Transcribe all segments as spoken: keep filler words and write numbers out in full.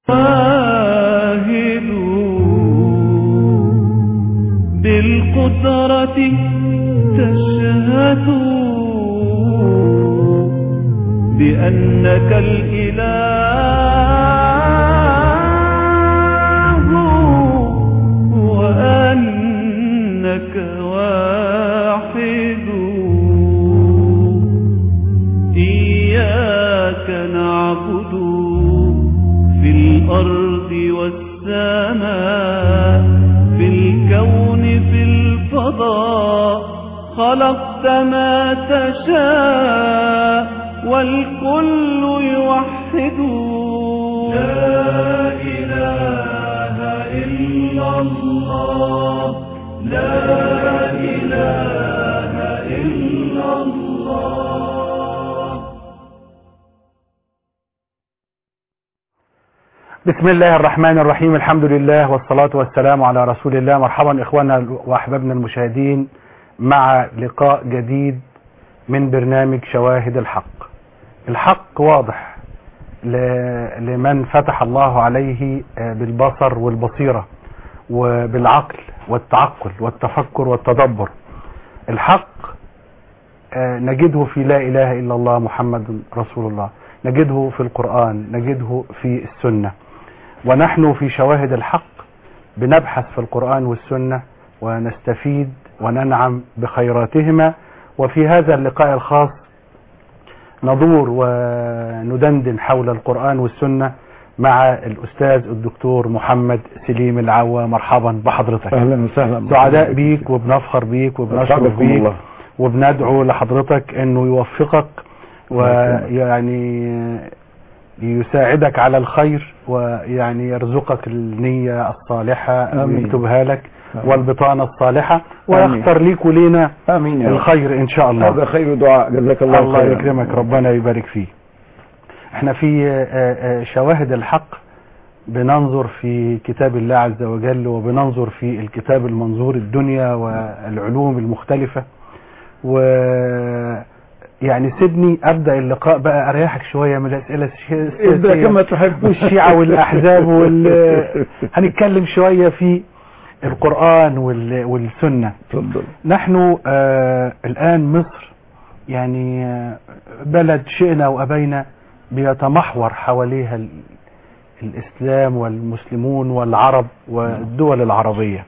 بالقدرة تشهد بأنك الإله وأنك واحد. إياك نعبد في الأرض والسماء، في الكون في الفضاء، خلقت ما تشاء والكل يوحد. لا إله إلا الله، لا إله إلا الله. بسم الله الرحمن الرحيم، الحمد لله والصلاة والسلام على رسول الله. مرحبا إخواننا وأحبابنا المشاهدين مع لقاء جديد من برنامج شواهد الحق. الحق واضح لمن فتح الله عليه بالبصر والبصيرة وبالعقل والتعقل والتفكر والتدبر. الحق نجده في لا إله إلا الله محمد رسول الله، نجده في القرآن، نجده في السنة. ونحن في شواهد الحق بنبحث في القرآن والسنة ونستفيد وننعم بخيراتهما. وفي هذا اللقاء الخاص ندور وندندن حول القرآن والسنة مع الأستاذ الدكتور محمد سليم العوا. مرحبا بحضرتك. أهلا وسهلا. سعداء بيك وبنفخر بيك وبنشرف بيك وبندعو لحضرتك أنه يوفقك ويعني يساعدك على الخير ويعني يرزقك النية الصالحة ويكتبها لك والبطانة الصالحة ويختار ليك ولينا آمين الخير إن شاء الله. هذا خير دعاء، جزاك الله الله خير. يكرمك، ربنا يبارك فيه. احنا في شواهد الحق بننظر في كتاب الله عز وجل، وبننظر في الكتاب المنظور الدنيا والعلوم المختلفة. و يعني سيبني ابدا اللقاء بقى اريحك شويه من الاسئله ابدا كما تحب. والشيعة والاحزاب وال... هنتكلم شويه في القرآن وال... والسنه. تفضل. نحن آه الان مصر يعني آه بلد شئنا وابينا بيتمحور حواليها ال... الاسلام والمسلمون والعرب والدول العربيه.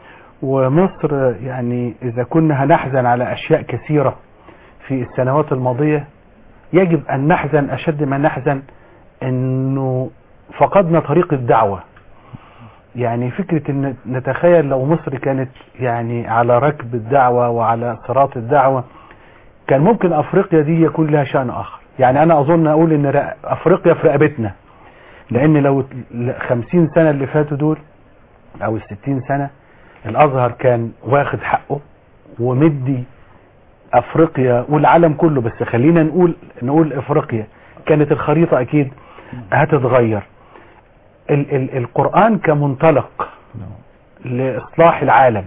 ومصر يعني اذا كنا هنحزن على اشياء كثيره في السنوات الماضية، يجب أن نحزن أشد ما نحزن أنه فقدنا طريق الدعوة. يعني فكرة أن نتخيل لو مصر كانت يعني على ركب الدعوة وعلى صراط الدعوة، كان ممكن أفريقيا دي يكون لها شأن آخر. يعني أنا أظن أقول أن أفريقيا في رقبتنا، لأن لو خمسين سنة اللي فاتوا دول أو الستين سنة الأزهر كان واخد حقه ومدي افريقيا والعالم كله، بس خلينا نقول نقول افريقيا، كانت الخريطة اكيد هتتغير. ال ال القرآن كمنطلق لاصلاح العالم،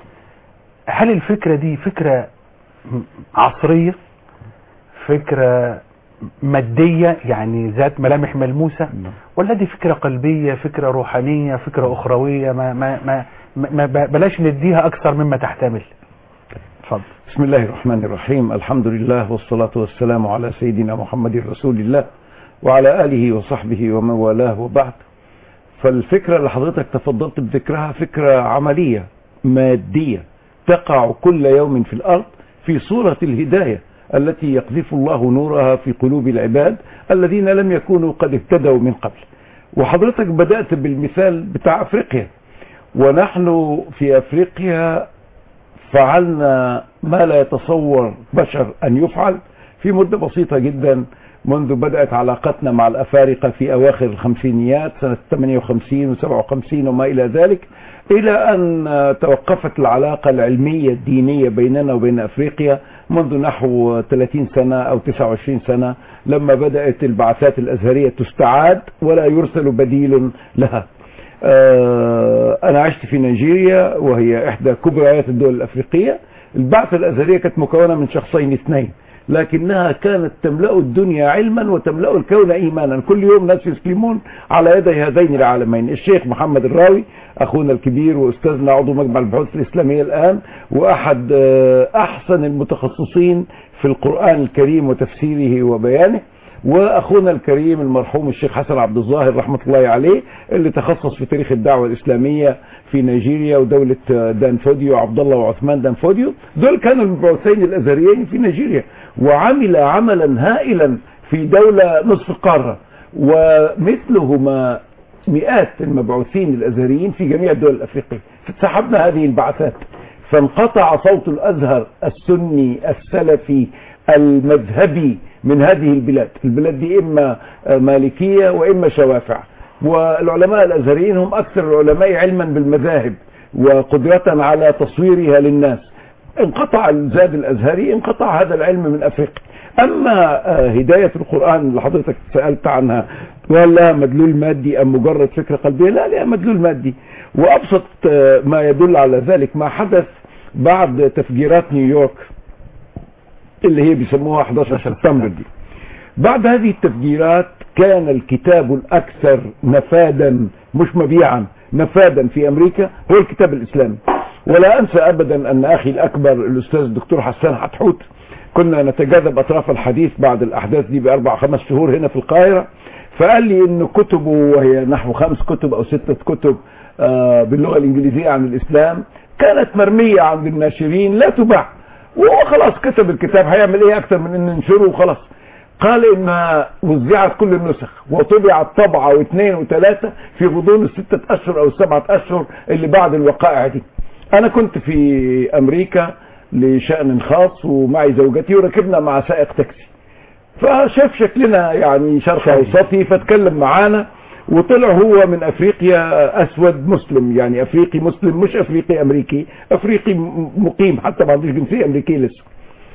هل الفكرة دي فكرة عصرية، فكرة مادية يعني ذات ملامح ملموسة، ولا دي فكرة قلبية، فكرة روحانية، فكرة اخروية ما ما ما, ما بلاش نديها اكثر مما تحتمل؟ اتفضل. بسم الله الرحمن الرحيم، الحمد لله والصلاة والسلام على سيدنا محمد رسول الله وعلى آله وصحبه ومن والاه، وبعد. فالفكرة اللي حضرتك تفضلت بذكرها فكرة عملية مادية تقع كل يوم في الأرض في صورة الهداية التي يقذف الله نورها في قلوب العباد الذين لم يكونوا قد اهتدوا من قبل. وحضرتك بدأت بالمثال بتاع أفريقيا، ونحن في أفريقيا فعلنا ما لا يتصور بشر أن يفعل في مدة بسيطة جدا، منذ بدأت علاقتنا مع الأفارقة في أواخر الخمسينيات سنة ثمانية وخمسين وسبعة وخمسين وما إلى ذلك، إلى أن توقفت العلاقة العلمية الدينية بيننا وبين أفريقيا منذ نحو ثلاثين سنة أو تسعة وعشرين سنة، لما بدأت البعثات الأزهرية تستعاد ولا يرسل بديل لها. أنا عشت في نيجيريا وهي إحدى كبريات الدول الأفريقية. البعثة الأزهرية كانت مكونة من شخصين اثنين، لكنها كانت تملأ الدنيا علما وتملأ الكون إيمانا. كل يوم ناس يسلمون على يدي هذين العالمين. الشيخ محمد الراوي أخونا الكبير وأستاذنا عضو مجمع البحوث الإسلامية الآن، وأحد أحسن المتخصصين في القرآن الكريم وتفسيره وبيانه، واخونا الكريم المرحوم الشيخ حسن عبد الظاهر رحمة الله عليه اللي تخصص في تاريخ الدعوة الإسلامية في نيجيريا ودولة دانفوديو، عبد الله وعثمان دانفوديو. دول كانوا المبعوثين الأزهريين في نيجيريا، وعمل عملا هائلا في دولة نصف القارة، ومثلهما مئات المبعوثين الأزهريين في جميع الدول الأفريقية. فسحبنا هذه البعثات، فانقطع صوت الأزهر السني السلفي المذهبي من هذه البلاد. البلاد دي إما مالكية وإما شوافع، والعلماء الأزهريين هم أكثر العلماء علما بالمذاهب وقدرة على تصويرها للناس. انقطع الزاد الأزهري، انقطع هذا العلم من أفريقيا. أما هداية القرآن اللي حضرتك سألت عنها، ولا مدلول مادي أم مجرد فكرة قلبية؟ لا، لها مدلول مادي، وأبسط ما يدل على ذلك ما حدث بعد تفجيرات نيويورك اللي هي بيسموها أحد عشر سبتمبر دي. بعد هذه التفجيرات كان الكتاب الأكثر نفاذا، مش مبيعا، نفاذا في أمريكا هو الكتاب الإسلامي. ولا أنسى أبدا أن أخي الأكبر الأستاذ الدكتور حسان حتحوت، كنا نتجاذب أطراف الحديث بعد الأحداث دي بأربع خمس شهور هنا في القاهرة، فقال لي إن كتبه، وهي نحو خمس كتب أو ستة كتب باللغة الإنجليزية عن الإسلام، كانت مرمية عند الناشرين لا تباع، وهو خلاص كتب الكتاب، هيعمل إيه أكتر من إن ننشره وخلاص. قال إنها وزعت كل النسخ وطبعت طبعة واثنين وثلاثة في غضون الستة أشهر أو السبعة أشهر اللي بعد الوقائع دي. أنا كنت في أمريكا لشأن خاص ومعي زوجتي، وركبنا مع سائق تاكسي، فشاف شكلنا يعني شرق أوسطي فتكلم معانا، وطلع هو من أفريقيا، أسود مسلم، يعني أفريقي مسلم، مش أفريقي أمريكي، أفريقي مقيم، حتى ما عندوش جنسية أمريكية لسه.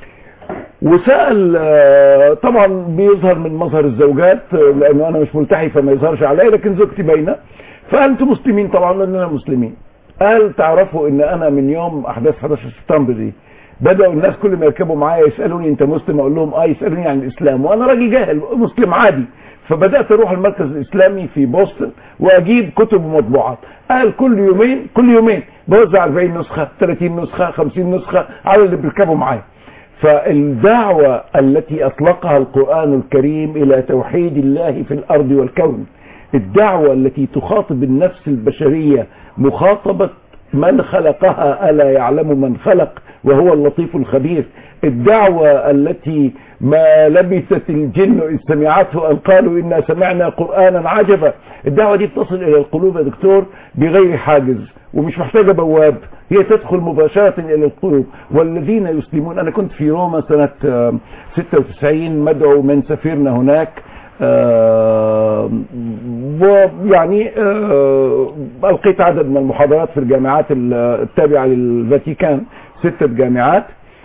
وسأل، طبعا بيظهر من مظهر الزوجات لأنه أنا مش ملتحي فما يظهرش علي، لكن زوجتي باينة. فأنتم مسلمين؟ طبعا لأننا مسلمين. قال تعرفوا إن أنا من يوم أحداث أحد عشر سبتمبر دي بدأوا الناس كل ما يركبوا معايا يسألوني أنت مسلم؟ أقول لهم آه. يسألوني عن الإسلام، وأنا راجل جاهل مسلم عادي. فبدأت أروح المركز الإسلامي في بوسطن وأجيب كتب ومطبوعات. قال كل يومين كل يومين بوزع أربعين نسخة، ثلاثين نسخة، خمسين نسخة على اللي بيركبوا معايا. فالدعوة التي أطلقها القرآن الكريم إلى توحيد الله في الأرض والكون، الدعوة التي تخاطب النفس البشرية مخاطبة من خلقها، ألا يعلم من خلق وهو اللطيف الخبير، الدعوة التي ما لبثت الجن إذ سمعته أن قالوا إنا سمعنا قرآنا عجبا. الدعوة دي بتصل إلى القلوب يا دكتور بغير حاجز، ومش محتاجة بواب، هي تدخل مباشرة إلى القلوب. والذين يسلمون، أنا كنت في روما سنة ستة وتسعين مدعو من سفيرنا هناك، ويعني ألقيت عدد من المحاضرات في الجامعات التابعة للفاتيكان، ستة جامعات.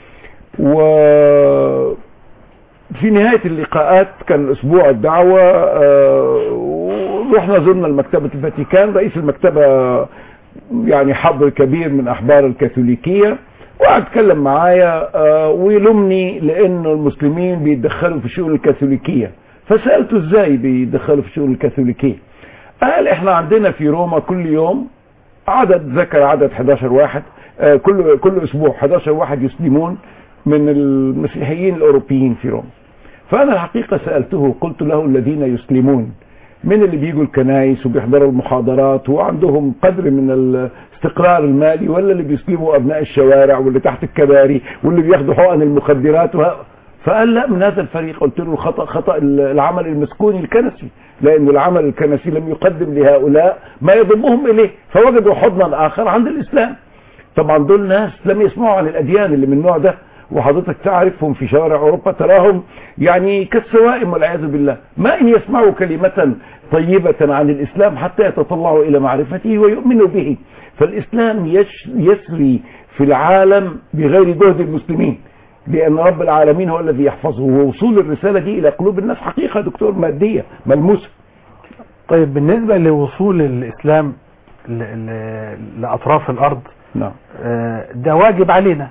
وفي نهاية اللقاءات كان أسبوع الدعوة، رحنا زرنا المكتبة الفاتيكان، رئيس المكتبة يعني حبر كبير من أحبار الكاثوليكية، وقعد اتكلم معايا ويلومني لأن المسلمين بيتدخلوا في شؤون الكاثوليكية. فسألته ازاي بيدخلوا في شؤون الكاثوليكية؟ قال احنا عندنا في روما كل يوم عدد، ذكر عدد أحد عشر واحد، كل كل اسبوع أحد عشر واحد يسلمون من المسيحيين الاوروبيين في روما. فانا الحقيقة سألته، قلت له الذين يسلمون من اللي بيجوا الكنائس وبيحضروا المحاضرات وعندهم قدر من الاستقرار المالي، ولا اللي بيسلموا ابناء الشوارع واللي تحت الكباري واللي بياخدوا حقن المخدرات وه... فقال لا، من هذا الفريق. قلت له خطأ خطأ العمل المسكوني الكنسي، لأن العمل الكنسي لم يقدم لهؤلاء ما يضمهم إليه، فوجدوا حضنا آخر عند الإسلام. طبعا دول ناس لم يسمعوا عن الأديان اللي من النوع ده، وحضرتك تعرفهم في شوارع أوروبا تراهم يعني كالسوائم والعياذ بالله، ما إن يسمعوا كلمة طيبة عن الإسلام حتى يتطلعوا إلى معرفته ويؤمنوا به. فالإسلام يسري في العالم بغير جهد المسلمين، لأن رب العالمين هو الذي يحفظه، ووصول الرسالة دي إلى قلوب الناس حقيقة دكتور مادية ملموسة. طيب بالنسبة لوصول الإسلام ل... ل... لأطراف الأرض، نعم، ده واجب علينا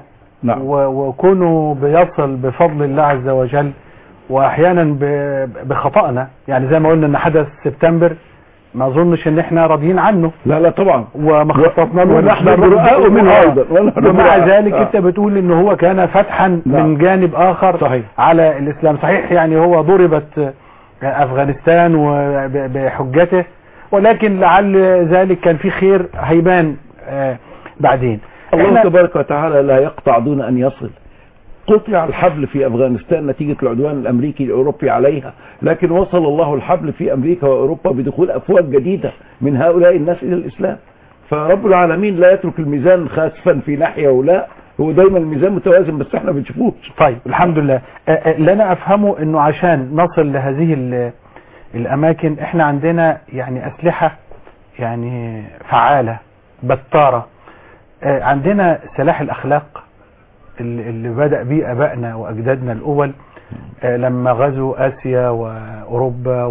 نعم. وكونه بيصل بفضل الله عز وجل، واحيانا بخطأنا، يعني زي ما قلنا ان حدث سبتمبر ما اظنش ان احنا راضيين عنه. لا لا طبعا، وما خططنا له، ونحن براء منه ايضا، ومع ذلك آه. انت بتقول ان هو كان فتحا لا. من جانب اخر صحيح. على الاسلام. صحيح، يعني هو ضربت افغانستان وبحجته، ولكن لعل ذلك كان في خير هيبان آه بعدين. الله تبارك وتعالى لا يقطع دون ان يصل. قطع الحبل في افغانستان نتيجة العدوان الامريكي الاوروبي عليها، لكن وصل الله الحبل في امريكا واوروبا بدخول افواج جديدة من هؤلاء الناس الى الاسلام. فرب العالمين لا يترك الميزان خاسفا في ناحية ولا، هو دايما الميزان متوازن بس احنا بنشوفوش. طيب الحمد لله. اللي انا افهمه انه عشان نصل لهذه الاماكن احنا عندنا يعني اسلحة يعني فعالة بطارة. عندنا سلاح الاخلاق اللي بدأ بيه ابائنا واجدادنا الاول لما غزوا اسيا واوروبا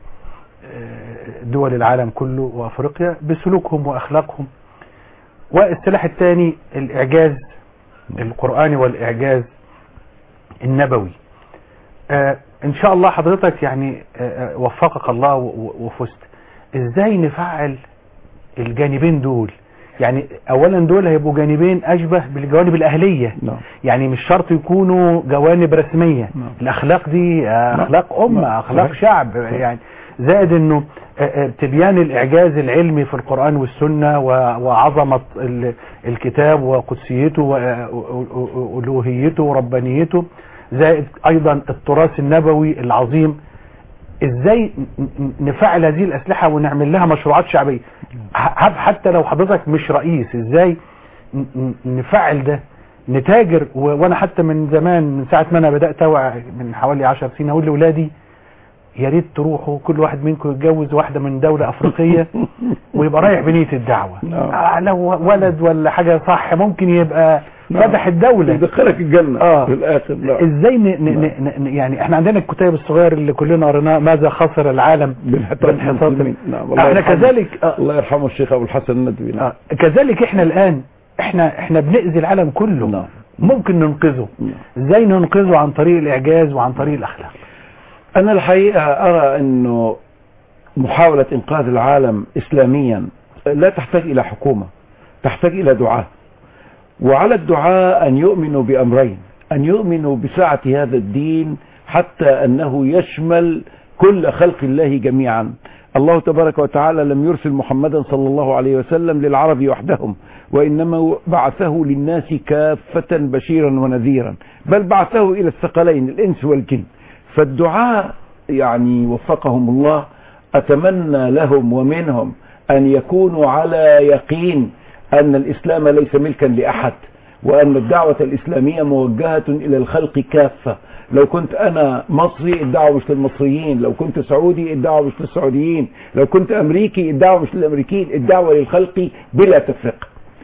ودول العالم كله وافريقيا بسلوكهم واخلاقهم. والسلاح الثاني الاعجاز القرآني والاعجاز النبوي. ان شاء الله حضرتك يعني وفقك الله وفزت. ازاي نفعل الجانبين دول؟ يعني اولا دول هيبقوا جانبين اشبه بالجوانب الاهلية. no. يعني مش شرط يكونوا جوانب رسمية. no. الاخلاق دي اخلاق no. امة no. اخلاق صحيح. شعب. no. يعني زائد انه تبيان الاعجاز العلمي في القرآن والسنة وعظمة الكتاب وقدسيته والوهيته وربانيته، زائد ايضا التراث النبوي العظيم. ازاي نفعل هذه الاسلحة ونعمل لها مشروعات شعبية حتى لو حضرتك مش رئيس؟ ازاي نفعل ده نتاجر؟ وانا حتى من زمان من ساعة ما انا بدأت اوعى من حوالي عشر سنين اقول لاولادي يا ريت تروحوا كل واحد منكم يتجوز واحدة من دولة افريقية ويبقى رايح بنية الدعوة. آه لو ولد ولا حاجة صح ممكن يبقى فتح الدولة يدخلك الجنة آه. في الاخر. لا. ازاي ن... ن... ن... يعني احنا عندنا الكتاب الصغير اللي كلنا قريناه ماذا خسر العالم بالانحطاط. نعم. احنا كذلك آه. الله يرحمه الشيخ ابو الحسن الندوي. نعم. آه. كذلك احنا الان احنا احنا بنأذي العالم كله. نعم. ممكن ننقذه. نعم. ازاي ننقذه؟ عن طريق الاعجاز وعن طريق الاخلاق. انا الحقيقة ارى انه محاولة انقاذ العالم اسلاميا لا تحتاج الى حكومة، تحتاج الى دعاة. وعلى الدعاء أن يؤمنوا بأمرين: أن يؤمنوا بسعة هذا الدين حتى أنه يشمل كل خلق الله جميعا. الله تبارك وتعالى لم يرسل محمدا صلى الله عليه وسلم للعرب وحدهم، وإنما بعثه للناس كافة بشيرا ونذيرا، بل بعثه إلى الثقلين الإنس والجن. فالدعاء يعني وفقهم الله أتمنى لهم ومنهم أن يكونوا على يقين أن الإسلام ليس ملكا لأحد، وأن الدعوة الإسلامية موجهة إلى الخلق كافة. لو كنت أنا مصري الدعوة مش للمصريين، لو كنت سعودي الدعوة مش للسعوديين، لو كنت أمريكي الدعوة مش للأمريكيين، الدعوة للخلق بلا تفرقة.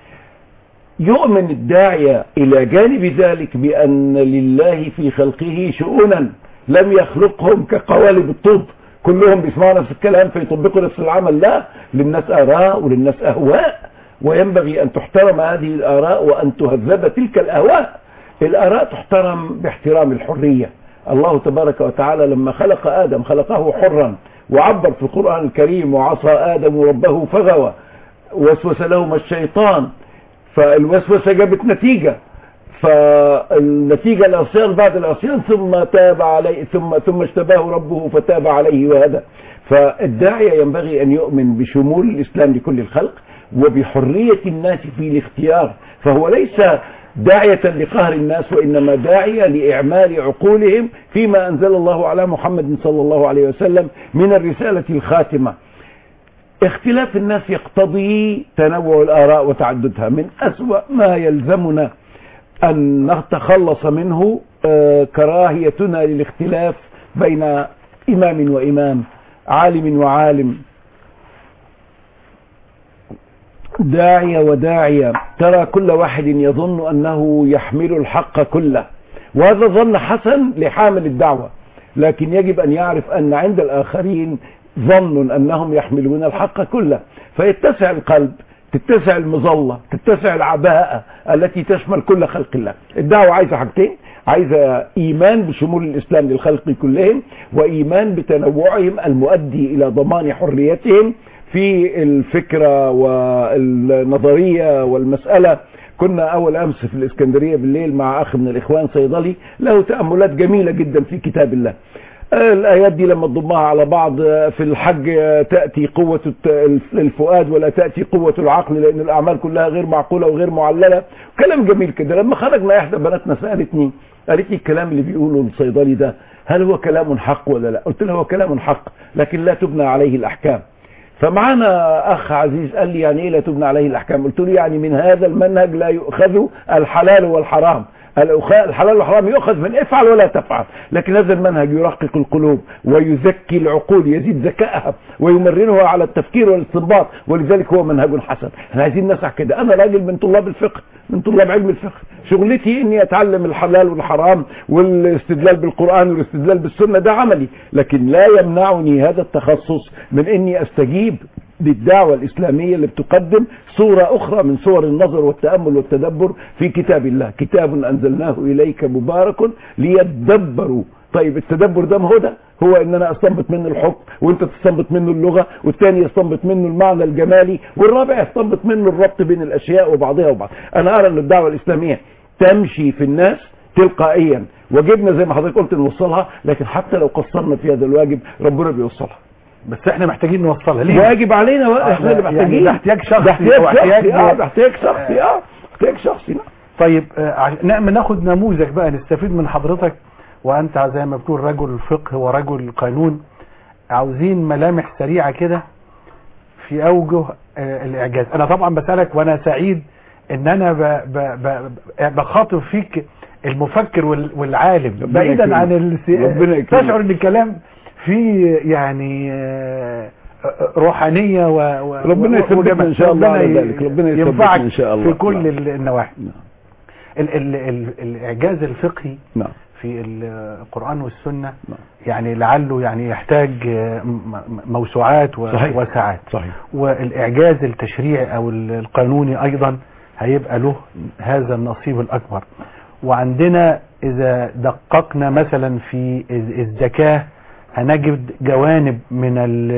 يؤمن الداعية إلى جانب ذلك بأن لله في خلقه شؤونا لم يخلقهم كقوالب الطب كلهم بيسمعوا نفس الكلام فيطبقوا نفس العمل. لا، للناس آراء وللناس أهواء، وينبغي أن تحترم هذه الآراء وأن تهذب تلك الأهواء. الآراء تحترم باحترام الحرية. الله تبارك وتعالى لما خلق آدم خلقه حرا، وعبر في القرآن الكريم: وعصى آدم ربه فغوى وسوس لهما الشيطان، فالوسوسة جابت نتيجة، فالنتيجة العصيان بعد العصيان، ثم تاب عليه ثم ثم اجتباه ربه فتاب عليه وهدى. فالداعية ينبغي أن يؤمن بشمول الإسلام لكل الخلق وبحرية الناس في الاختيار، فهو ليس داعية لقهر الناس، وإنما داعية لإعمال عقولهم فيما أنزل الله على محمد صلى الله عليه وسلم من الرسالة الخاتمة. اختلاف الناس يقتضي تنوع الآراء وتعددها. من أسوأ ما يلزمنا أن نتخلص منه كراهيتنا للاختلاف بين إمام وإمام، عالم وعالم، داعية وداعية. ترى كل واحد يظن أنه يحمل الحق كله، وهذا ظن حسن لحامل الدعوة، لكن يجب أن يعرف أن عند الآخرين ظن أنهم يحملون الحق كله، فيتسع القلب تتسع المظلة، تتسع العباءة التي تشمل كل خلق الله. الدعوة عايزة حاجتين، عايزة إيمان بشمول الإسلام للخلق كلهم، وإيمان بتنوعهم المؤدي إلى ضمان حريتهم في الفكرة والنظرية والمسألة. كنا أول أمس في الإسكندرية بالليل مع أخ من الإخوان صيدلي له تأملات جميلة جدا في كتاب الله. الآيات دي لما تضمها على بعض، في الحج تأتي قوة الفؤاد ولا تأتي قوة العقل، لأن الأعمال كلها غير معقولة وغير معللة. كلام جميل كده. لما خرجنا إحدى بناتنا سألتني، قالت لي الكلام اللي بيقوله الصيدلي ده هل هو كلام حق ولا لا؟ قلت له هو كلام حق لكن لا تبنى عليه الأحكام. فمعانا أخ عزيز قال لي يعني إيه لا تبنى عليه الأحكام؟ قلت له يعني من هذا المنهج لا يؤخذ الحلال والحرام. الحلال والحرام يؤخذ من افعل ولا تفعل، لكن هذا المنهج يرقق القلوب ويزكي العقول، يزيد ذكائها ويمرنها على التفكير والاستنباط، ولذلك هو منهج حسن. احنا عايزين نسعى كده. انا راجل من طلاب الفقه، من طلاب علم الفقه، شغلتي اني اتعلم الحلال والحرام والاستدلال بالقرآن والاستدلال بالسنة، ده عملي، لكن لا يمنعني هذا التخصص من اني استجيب للدعوة الإسلامية اللي بتقدم صورة أخرى من صور النظر والتأمل والتدبر في كتاب الله. كتاب أنزلناه إليك مبارك ليتدبروا. طيب التدبر ده ما هو ده؟ هو ان انا استنبط منه الحكم، وانت تستنبط منه اللغة، والثاني يستنبط منه المعنى الجمالي، والرابع يستنبط منه الربط بين الاشياء وبعضها وبعض. انا ارى ان الدعوة الإسلامية تمشي في الناس تلقائيا، واجبنا زي ما حضرتك قلت نوصلها، لكن حتى لو قصرنا في هذا الواجب ربنا بيوصلها. بس احنا محتاجين نوصلها ليه؟ واجب علينا، احنا اللي محتاجين. ده احتياج شخصي، ده احتياج شخصي، اه ده احتياج شخصي، اه احتياج شخصي. نعم. طيب نعم، ناخد نموذج بقى نستفيد من حضرتك، وانت زي ما بتقول رجل فقه ورجل قانون. عاوزين ملامح سريعة كده في اوجه الاعجاز. انا طبعا بسألك وانا سعيد ان انا ب ب ب بخاطب فيك المفكر والعالم بعيدا عن السي... تشعر ان الكلام في يعني روحانية و... و... ربنا يثبتنا ان شاء الله على ذلك. ربنا يثبتنا ان شاء الله في كل نعم. النواحي. نعم. ال... ال... ال... الاعجاز الفقهي نعم. في القرآن والسنة نعم. يعني لعله يعني يحتاج موسوعات و... صحيح. وساعات. صحيح. والاعجاز التشريعي او القانوني ايضا هيبقى له هذا النصيب الاكبر. وعندنا اذا دققنا مثلا في الزكاة هنجد جوانب من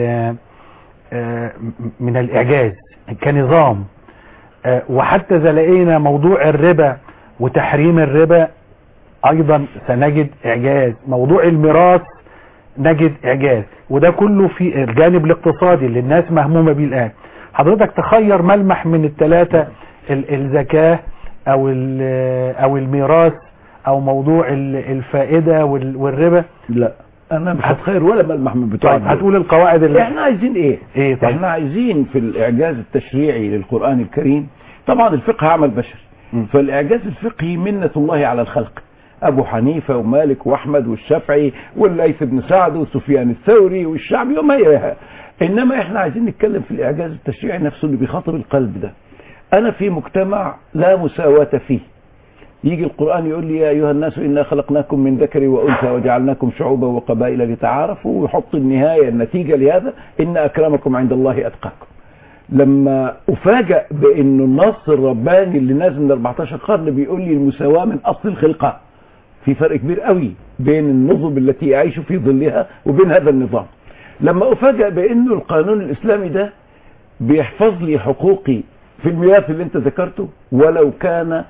من الإعجاز كنظام، وحتى إذا لقينا موضوع الربا وتحريم الربا أيضا سنجد إعجاز. موضوع الميراث نجد إعجاز، وده كله في الجانب الاقتصادي اللي الناس مهمومة به الآن. حضرتك تخير ملمح من الثلاثة، الزكاة أو أو الميراث أو موضوع الفائدة والربا. لا انا مش هتخير ولا ملمح من بتوع. طيب هتقول القواعد اللي احنا عايزين ايه؟ ايه طيب. احنا عايزين في الاعجاز التشريعي للقرآن الكريم، طبعا الفقه عمل بشري، م. فالاعجاز الفقهي منة الله على الخلق. ابو حنيفة ومالك واحمد والشافعي والليث بن سعد وسفيان الثوري والشعبي وما يراها. انما احنا عايزين نتكلم في الاعجاز التشريعي نفسه اللي بيخاطب القلب ده. انا في مجتمع لا مساواة فيه، يجي القرآن يقول لي يا أيها الناس إنا خلقناكم من ذكر وأنثى وجعلناكم شعوبا وقبائل لتعارفوا، ويحط النهاية النتيجة لهذا إن أكرمكم عند الله أتقاكم. لما أفاجأ بأنه النص الرباني اللي نازل من أربعتاشر قرن بيقول لي المساواة من أصل الخلقة، في فرق كبير قوي بين النظم التي أعيش في ظلها وبين هذا النظام. لما أفاجأ بأنه القانون الإسلامي ده بيحفظ لي حقوقي في الميراث اللي أنت ذكرته، ولو كان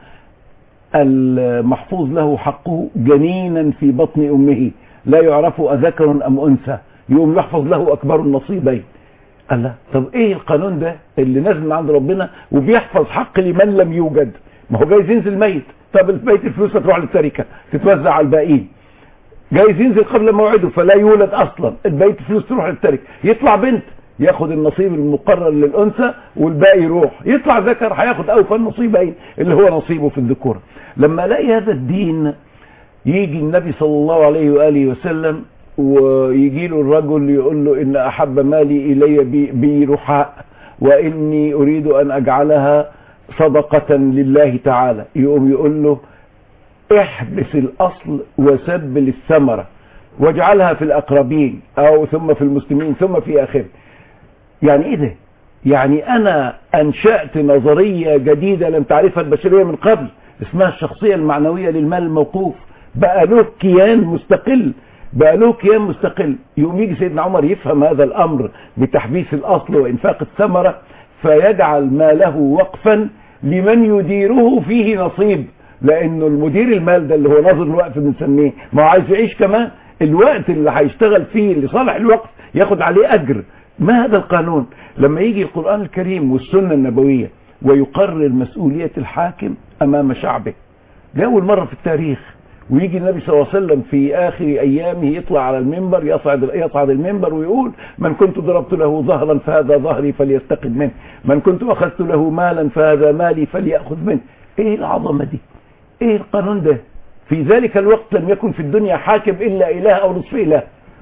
المحفوظ له حقه جنينا في بطن أمه لا يعرف أذكر أم أنثى، يقوم يحفظ له أكبر النصيبين. قال لا، طب إيه القانون ده اللي نازل من عند ربنا وبيحفظ حق لمن لم يوجد؟ ما هو جايز ينزل ميت، طب البيت الفلوس هتروح للتركة تتوزع على الباقيين. جايز ينزل قبل موعده فلا يولد أصلا، البيت الفلوس تروح للتركة. يطلع بنت ياخد النصيب المقرر للأنثى والباقي يروح، يطلع ذكر هياخد أوفى النصيبين اللي هو نصيبه في الذكورة. لما الاقي هذا الدين، يجي النبي صلى الله عليه وآله وسلم ويجي له الرجل يقول له إن أحب مالي إلي بي رحاء وإني أريد أن أجعلها صدقة لله تعالى، يقوم يقول له احبس الأصل وسبل الثمرة واجعلها في الأقربين أو ثم في المسلمين ثم في آخره. يعني إيه ده؟ يعني أنا أنشأت نظرية جديدة لم تعرفها البشرية من قبل اسمها الشخصية المعنوية للمال الموقوف، بقى له كيان مستقل، بقى له كيان مستقل. يوم يجي سيدنا عمر يفهم هذا الأمر بتحبيس الأصل وإنفاق الثمرة، فيجعل ماله وقفا لمن يديره فيه نصيب، لأنه المدير المال ده اللي هو ناظر الوقف بنسميه، ما هو عايز يعيش كمان، الوقت اللي هيشتغل فيه لصالح الوقف ياخد عليه أجر. ما هذا القانون؟ لما يجي القرآن الكريم والسنة النبوية ويقرر مسؤولية الحاكم أمام شعبه لأول مرة في التاريخ، ويجي النبي صلى الله عليه وسلم في آخر أيامه يطلع على المنبر، يصعد يصعد المنبر ويقول: من كنت ضربت له ظهرا فهذا ظهري فليستقد منه، من كنت أخذت له مالا فهذا مالي فليأخذ منه. إيه العظمة دي؟ إيه القانون ده؟ في ذلك الوقت لم يكن في الدنيا حاكم إلا إله أو نصف إله،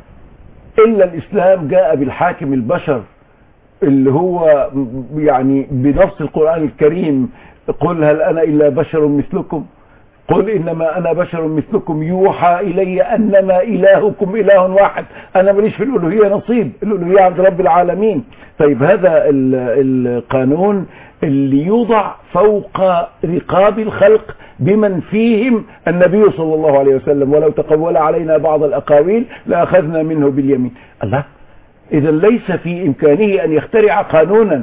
إلا الإسلام جاء بالحاكم البشر اللي هو يعني بنص القرآن الكريم: قل هل أنا إلا بشر مثلكم، قل إنما أنا بشر مثلكم يوحى إلي أنما إلهكم إله واحد. أنا ماليش في الألوهية نصيب، الألوهية عند رب العالمين. طيب هذا القانون اللي يوضع فوق رقاب الخلق بمن فيهم النبي صلى الله عليه وسلم: ولو تقول علينا بعض الأقاويل لأخذنا منه باليمين. الله، إذا ليس في إمكانه أن يخترع قانونا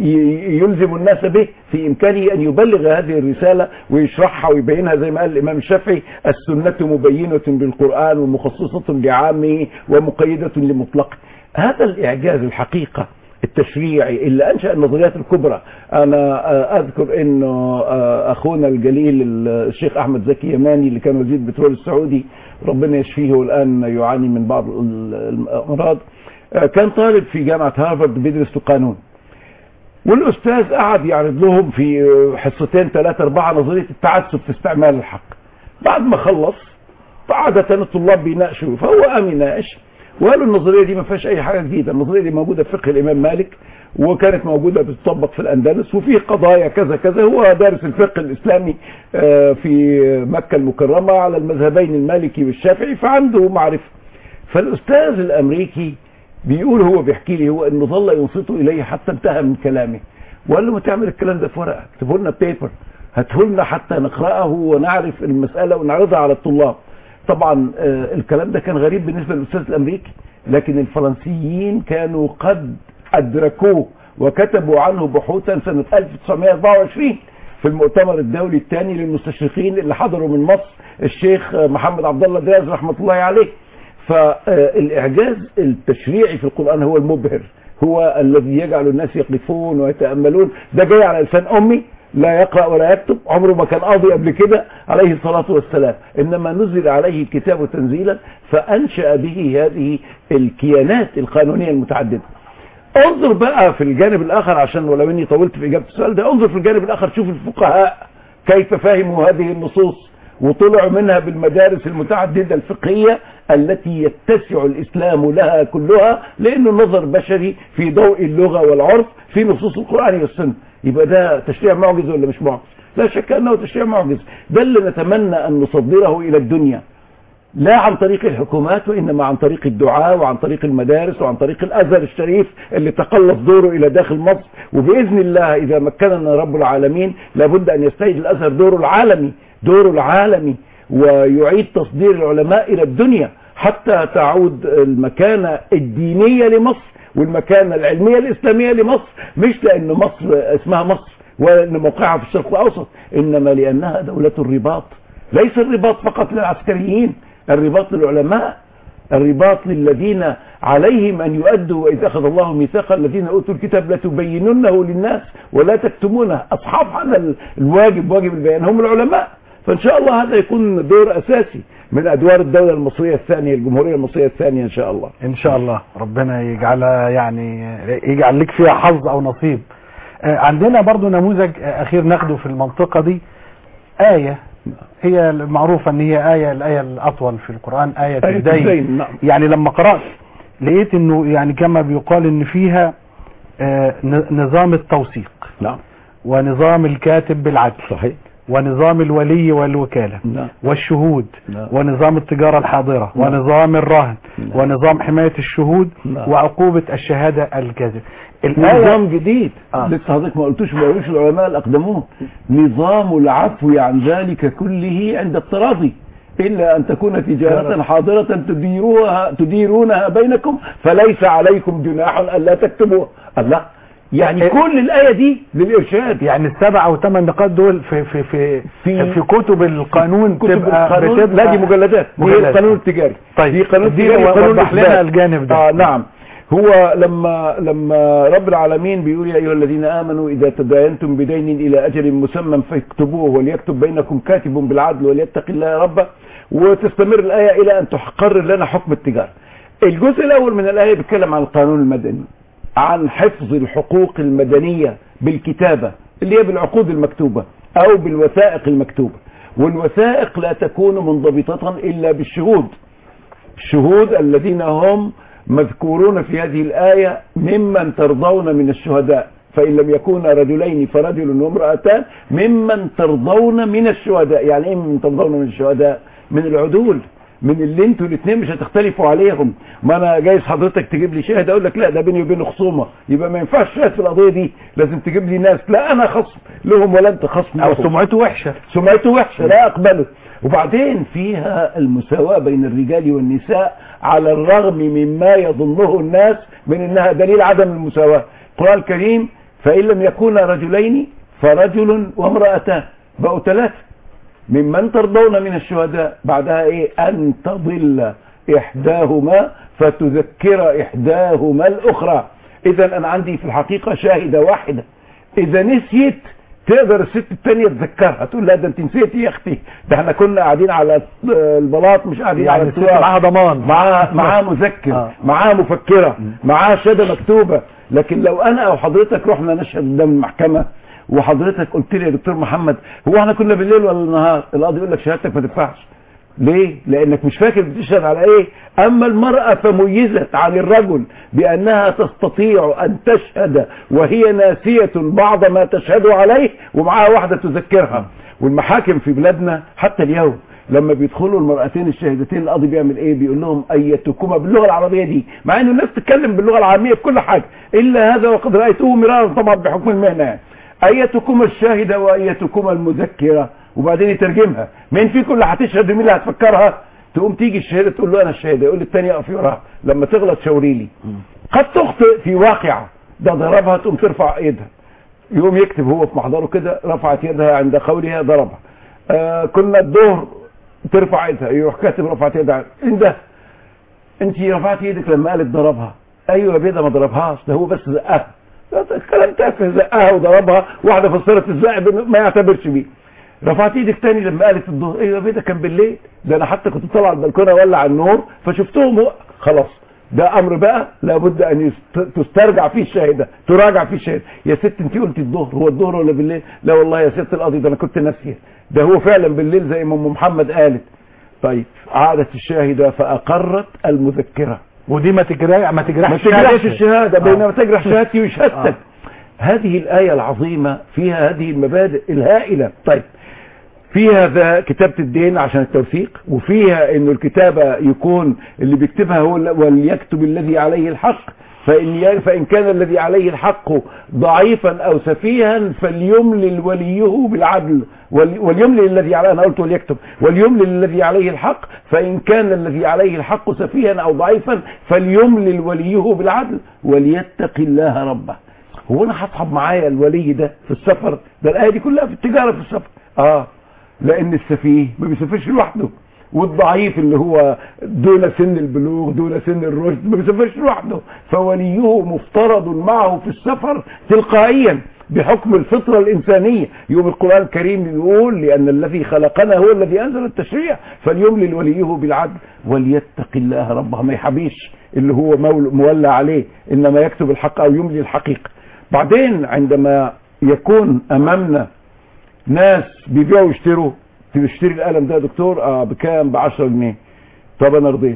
يلزم الناس به، في إمكانه أن يبلغ هذه الرسالة ويشرحها ويبينها زي ما قال الإمام الشافعي: السنة مبينة بالقرآن ومخصصة بعامه ومقيدة لمطلقه. هذا الإعجاز الحقيقة التشريعي اللي أنشأ النظريات الكبرى. أنا أذكر أنه أخونا الجليل الشيخ أحمد زكي يماني اللي كان وزير البترول السعودي ربنا يشفيه والآن يعاني من بعض الأمراض، كان طالب في جامعة هارفارد بيدرس في القانون، والأستاذ قعد يعرض لهم في حصتين ثلاثة أربعة نظرية التعسف في استعمال الحق. بعد ما خلص عادة الطلاب بيناقشوا، فهو قام يناقش وقالوا النظرية دي ما فيهاش أي حاجة جديدة، النظرية دي موجودة في فقه الإمام مالك وكانت موجودة بتطبق في الأندلس وفي قضايا كذا كذا. هو دارس الفقه الإسلامي في مكة المكرمة على المذهبين المالكي والشافعي، فعنده معرفة. فالأستاذ الأمريكي بيقول، هو بيحكي لي، هو انه ظل ينصت اليه حتى انتهى من كلامه، وقال له: ما تعمل الكلام ده في ورقه، اكتبه لنا بيبر، هاته لنا حتى نقراه ونعرف المساله ونعرضها على الطلاب. طبعا آه الكلام ده كان غريب بالنسبه للاستاذ الامريكي، لكن الفرنسيين كانوا قد ادركوه وكتبوا عنه بحوثا سنه ألف وتسعمائة وأربعة وعشرين في المؤتمر الدولي الثاني للمستشرقين اللي حضروا من مصر الشيخ محمد عبد الله دراز رحمه الله عليه. فالإعجاز التشريعي في القرآن هو المبهر، هو الذي يجعل الناس يقفون ويتأملون. ده جاي على لسان أمي لا يقرأ ولا يكتب، عمره ما كان قاضي قبل كده عليه الصلاة والسلام، إنما نزل عليه الكتاب تنزيلا فأنشأ به هذه الكيانات القانونية المتعددة. انظر بقى في الجانب الآخر، عشان ولو إني طولت في إجابة السؤال ده، انظر في الجانب الآخر، شوف الفقهاء كيف فهموا هذه النصوص وطلعوا منها بالمدارس المتعددة الفقهية التي يتسع الإسلام لها كلها، لأنه نظر بشري في ضوء اللغة والعرف في نصوص القرآن والسنة. يبقى ده تشريع معجز ولا مش معجز؟ لا شك أنه تشريع معجز. ده اللي نتمنى أن نصدره إلى الدنيا، لا عن طريق الحكومات وإنما عن طريق الدعاء وعن طريق المدارس وعن طريق الأزهر الشريف اللي تقلص دوره إلى داخل مصر. وبإذن الله إذا مكننا رب العالمين لابد أن يستعيد الأزهر دوره العالمي، دوره العالمي ويعيد تصدير العلماء إلى الدنيا حتى تعود المكانة الدينية لمصر والمكانة العلمية الإسلامية لمصر، مش لأن مصر اسمها مصر ولا أن موقعها في الشرق الأوسط، إنما لأنها دولة الرباط. ليس الرباط فقط للعسكريين، الرباط للعلماء، الرباط للذين عليهم أن يؤدوا. وإذ أخذ الله ميثاق الذين أوتوا الكتاب لتبيننه للناس ولا تكتمونه. أصحاب هذا الواجب، واجب البيان، هم العلماء. فإن شاء الله هذا يكون دور أساسي من أدوار الدولة المصرية الثانية، الجمهورية المصرية الثانية إن شاء الله. إن شاء الله ربنا يجعلها يعني يجعل لك فيها حظ أو نصيب. عندنا برضو نموذج أخير ناخده في المنطقة دي، آية هي المعروفة ان هي آية الآية الأطول في القرآن، آية الدين. نعم. يعني لما قرأت لقيت انه يعني كما بيقال ان فيها آه نظام التوثيق، نعم، ونظام الكاتب بالعدل، صحيح، ونظام الولي والوكالة نعم. والشهود نعم. ونظام التجارة الحاضرة نعم. ونظام الرهن نعم. ونظام حماية الشهود نعم. وعقوبة الشهادة الكاذبة. نظام جديد آه. لسه حضرتك ما قلتوش ما قالوش العلماء الأقدمون، نظام العفو عن ذلك كله عند التراضي، إلا أن تكون تجارة حاضرة تديروها تديرونها بينكم فليس عليكم جناح ألا تكتبوها. الله، يعني كل الآية دي للإرشاد. يعني السبع أو ثمان نقاط دول في في في في, في كتب القانون، كتب تبقى القانون بتبقى لا دي مجلدات، دي القانون التجاري. طيب دي قانون دي التجاري وقانون وضح لنا الجانب ده. آه نعم. هو لما لما رب العالمين بيقول يا أيها الذين آمنوا إذا تداينتم بدين إلى أجل مسمى فاكتبوه وليكتب بينكم كاتب بالعدل وليتق الله ربه، وتستمر الآية إلى أن تقرر لنا حكم التجارة. الجزء الأول من الآية بيتكلم عن القانون المدني، عن حفظ الحقوق المدنية بالكتابة اللي هي بالعقود المكتوبة أو بالوثائق المكتوبة، والوثائق لا تكون منضبطة إلا بالشهود. الشهود الذين هم مذكورون في هذه الآية ممن ترضون من الشهداء، فإن لم يكون رجلين فرجل وامرأتان ممن ترضون من الشهداء. يعني ايه ممن ترضون من الشهداء؟ من العدول، من اللي انتوا الاثنين مش هتختلفوا عليهم. ما انا جايز حضرتك تجيب لي شاهد اقول لك لا ده بيني وبينه خصومه، يبقى ما ينفعش شاهد في القضيه دي، لازم تجيب لي ناس لا انا خصم لهم ولا انت خصم او لهم. سمعته وحشه سمعته وحشه لا اقبله. وبعدين فيها المساواه بين الرجال والنساء على الرغم مما يظنه الناس من انها دليل عدم المساواه. القرآن الكريم فإن لم يكون رجلين فرجل وامرأتان، بقوا ثلاثة ممن ترضون من الشهداء. بعدها ايه؟ ان تضل احداهما فتذكر احداهما الاخرى. اذا انا عندي في الحقيقة شاهدة واحدة، اذا نسيت تقدر الست الثانيه تذكرها، تقول لا ده انت نسيتي يا اختي، ده احنا كنا قاعدين على البلاط مش قاعدين يعني على الست معاها ضمان، معاها معاها مذكر، آه. معاها مفكرة، معاها شهادة مكتوبة. لكن لو انا او حضرتك رحنا نشهد قدام المحكمة وحضرتك قلت لي يا دكتور محمد هو احنا كنا بالليل ولا النهار، القاضي يقول لك شهادتك ما تنفعش. ليه؟ لانك مش فاكر بتشهد على ايه. اما المرأة فميزت عن الرجل بانها تستطيع ان تشهد وهي ناسية بعض ما تشهد عليه ومعها واحدة تذكرها. والمحاكم في بلادنا حتى اليوم لما بيدخلوا المرأتين الشهادتين القاضي بيعمل ايه؟ بيقول لهم ايتكما باللغة العربية دي، مع ان الناس تتكلم باللغة العامية في كل حاجة الا هذا وقد رأيته مرارا طبعا بحكم المهنة يعني. ايتكما الشاهدة وايتكما المذكرة، وبعدين يترجمها مين فيكم اللي هتشهد ومين اللي هتفكرها. تقوم تيجي الشهاده تقول له انا الشهاده، يقول الثاني اقف وراها، لما تغلط شاوري لي. قد تخطئ في واقعه، ده ضربها تقوم ترفع ايدها، يقوم يكتب هو في محضره كده رفعت يدها عند قولها ضربها. آه كنا الظهر ترفع ايدها، يروح كاتب رفعت يدها. انت انت رفعت ايدك لما قالت ضربها. ايوه يا بيه ما ضربهاش، ده هو بس زقها. الكلام تافه، زقها وضربها، واحده فسرت الزق ما يعتبرش بيه. رفعت ايدك تاني لما قالت الظهر. ايوه يا بيه ده كان بالليل، ده انا حتى كنت طالع على البلكونه ولع النور فشفتهم. خلاص ده امر بقى لابد ان تسترجع فيه الشاهده، تراجع فيه الشاهده. يا ست انت قلتي الظهر، هو الظهر ولا بالليل؟ لا والله يا ست القاضي ده انا كنت ناسيه، ده هو فعلا بالليل زي ما ام محمد قالت. طيب عادت الشاهده فاقرت المذكره، ودي ما تجرح ما تجرحش ما تجرحش الشهاده بينما تجرح شهادتي وشهادتك. آه. هذه الآية العظيمة فيها هذه المبادئ الهائلة. طيب فيها ذا كتابة الدين عشان التوثيق، وفيها انه الكتابة يكون اللي بيكتبها هو وليكتب الذي عليه الحق، فإن, فإن كان الذي عليه الحق ضعيفا أو سفيها فليملل وليه بالعدل، وليملل الذي عليه، أنا قلت وليكتب، وليملل الذي عليه الحق، فإن كان الذي عليه الحق سفيها أو ضعيفا فليملل وليه بالعدل وليتق الله ربه. هو انا هصحب معايا الولي ده في السفر؟ ده الايه دي كلها في التجاره في السفر. اه لان السفيه ما بيسافرش لوحده، والضعيف اللي هو دول سن البلوغ دول سن الرشد ما بيسافرش لوحده، فوليه مفترض معه في السفر تلقائيا بحكم الفطره الانسانيه. يوم القران الكريم يقول لان الذي خلقنا هو الذي انزل التشريع فليملل وليه بالعدل وليتق الله ربه، ما يحبيش اللي هو مولى عليه، انما يكتب الحق او يملي الحقيقه. بعدين عندما يكون امامنا ناس بيبيعوا ويشتروا، تشتري القلم ده يا دكتور اه بكام؟ ب عشرة جنيه. طب انا رضيت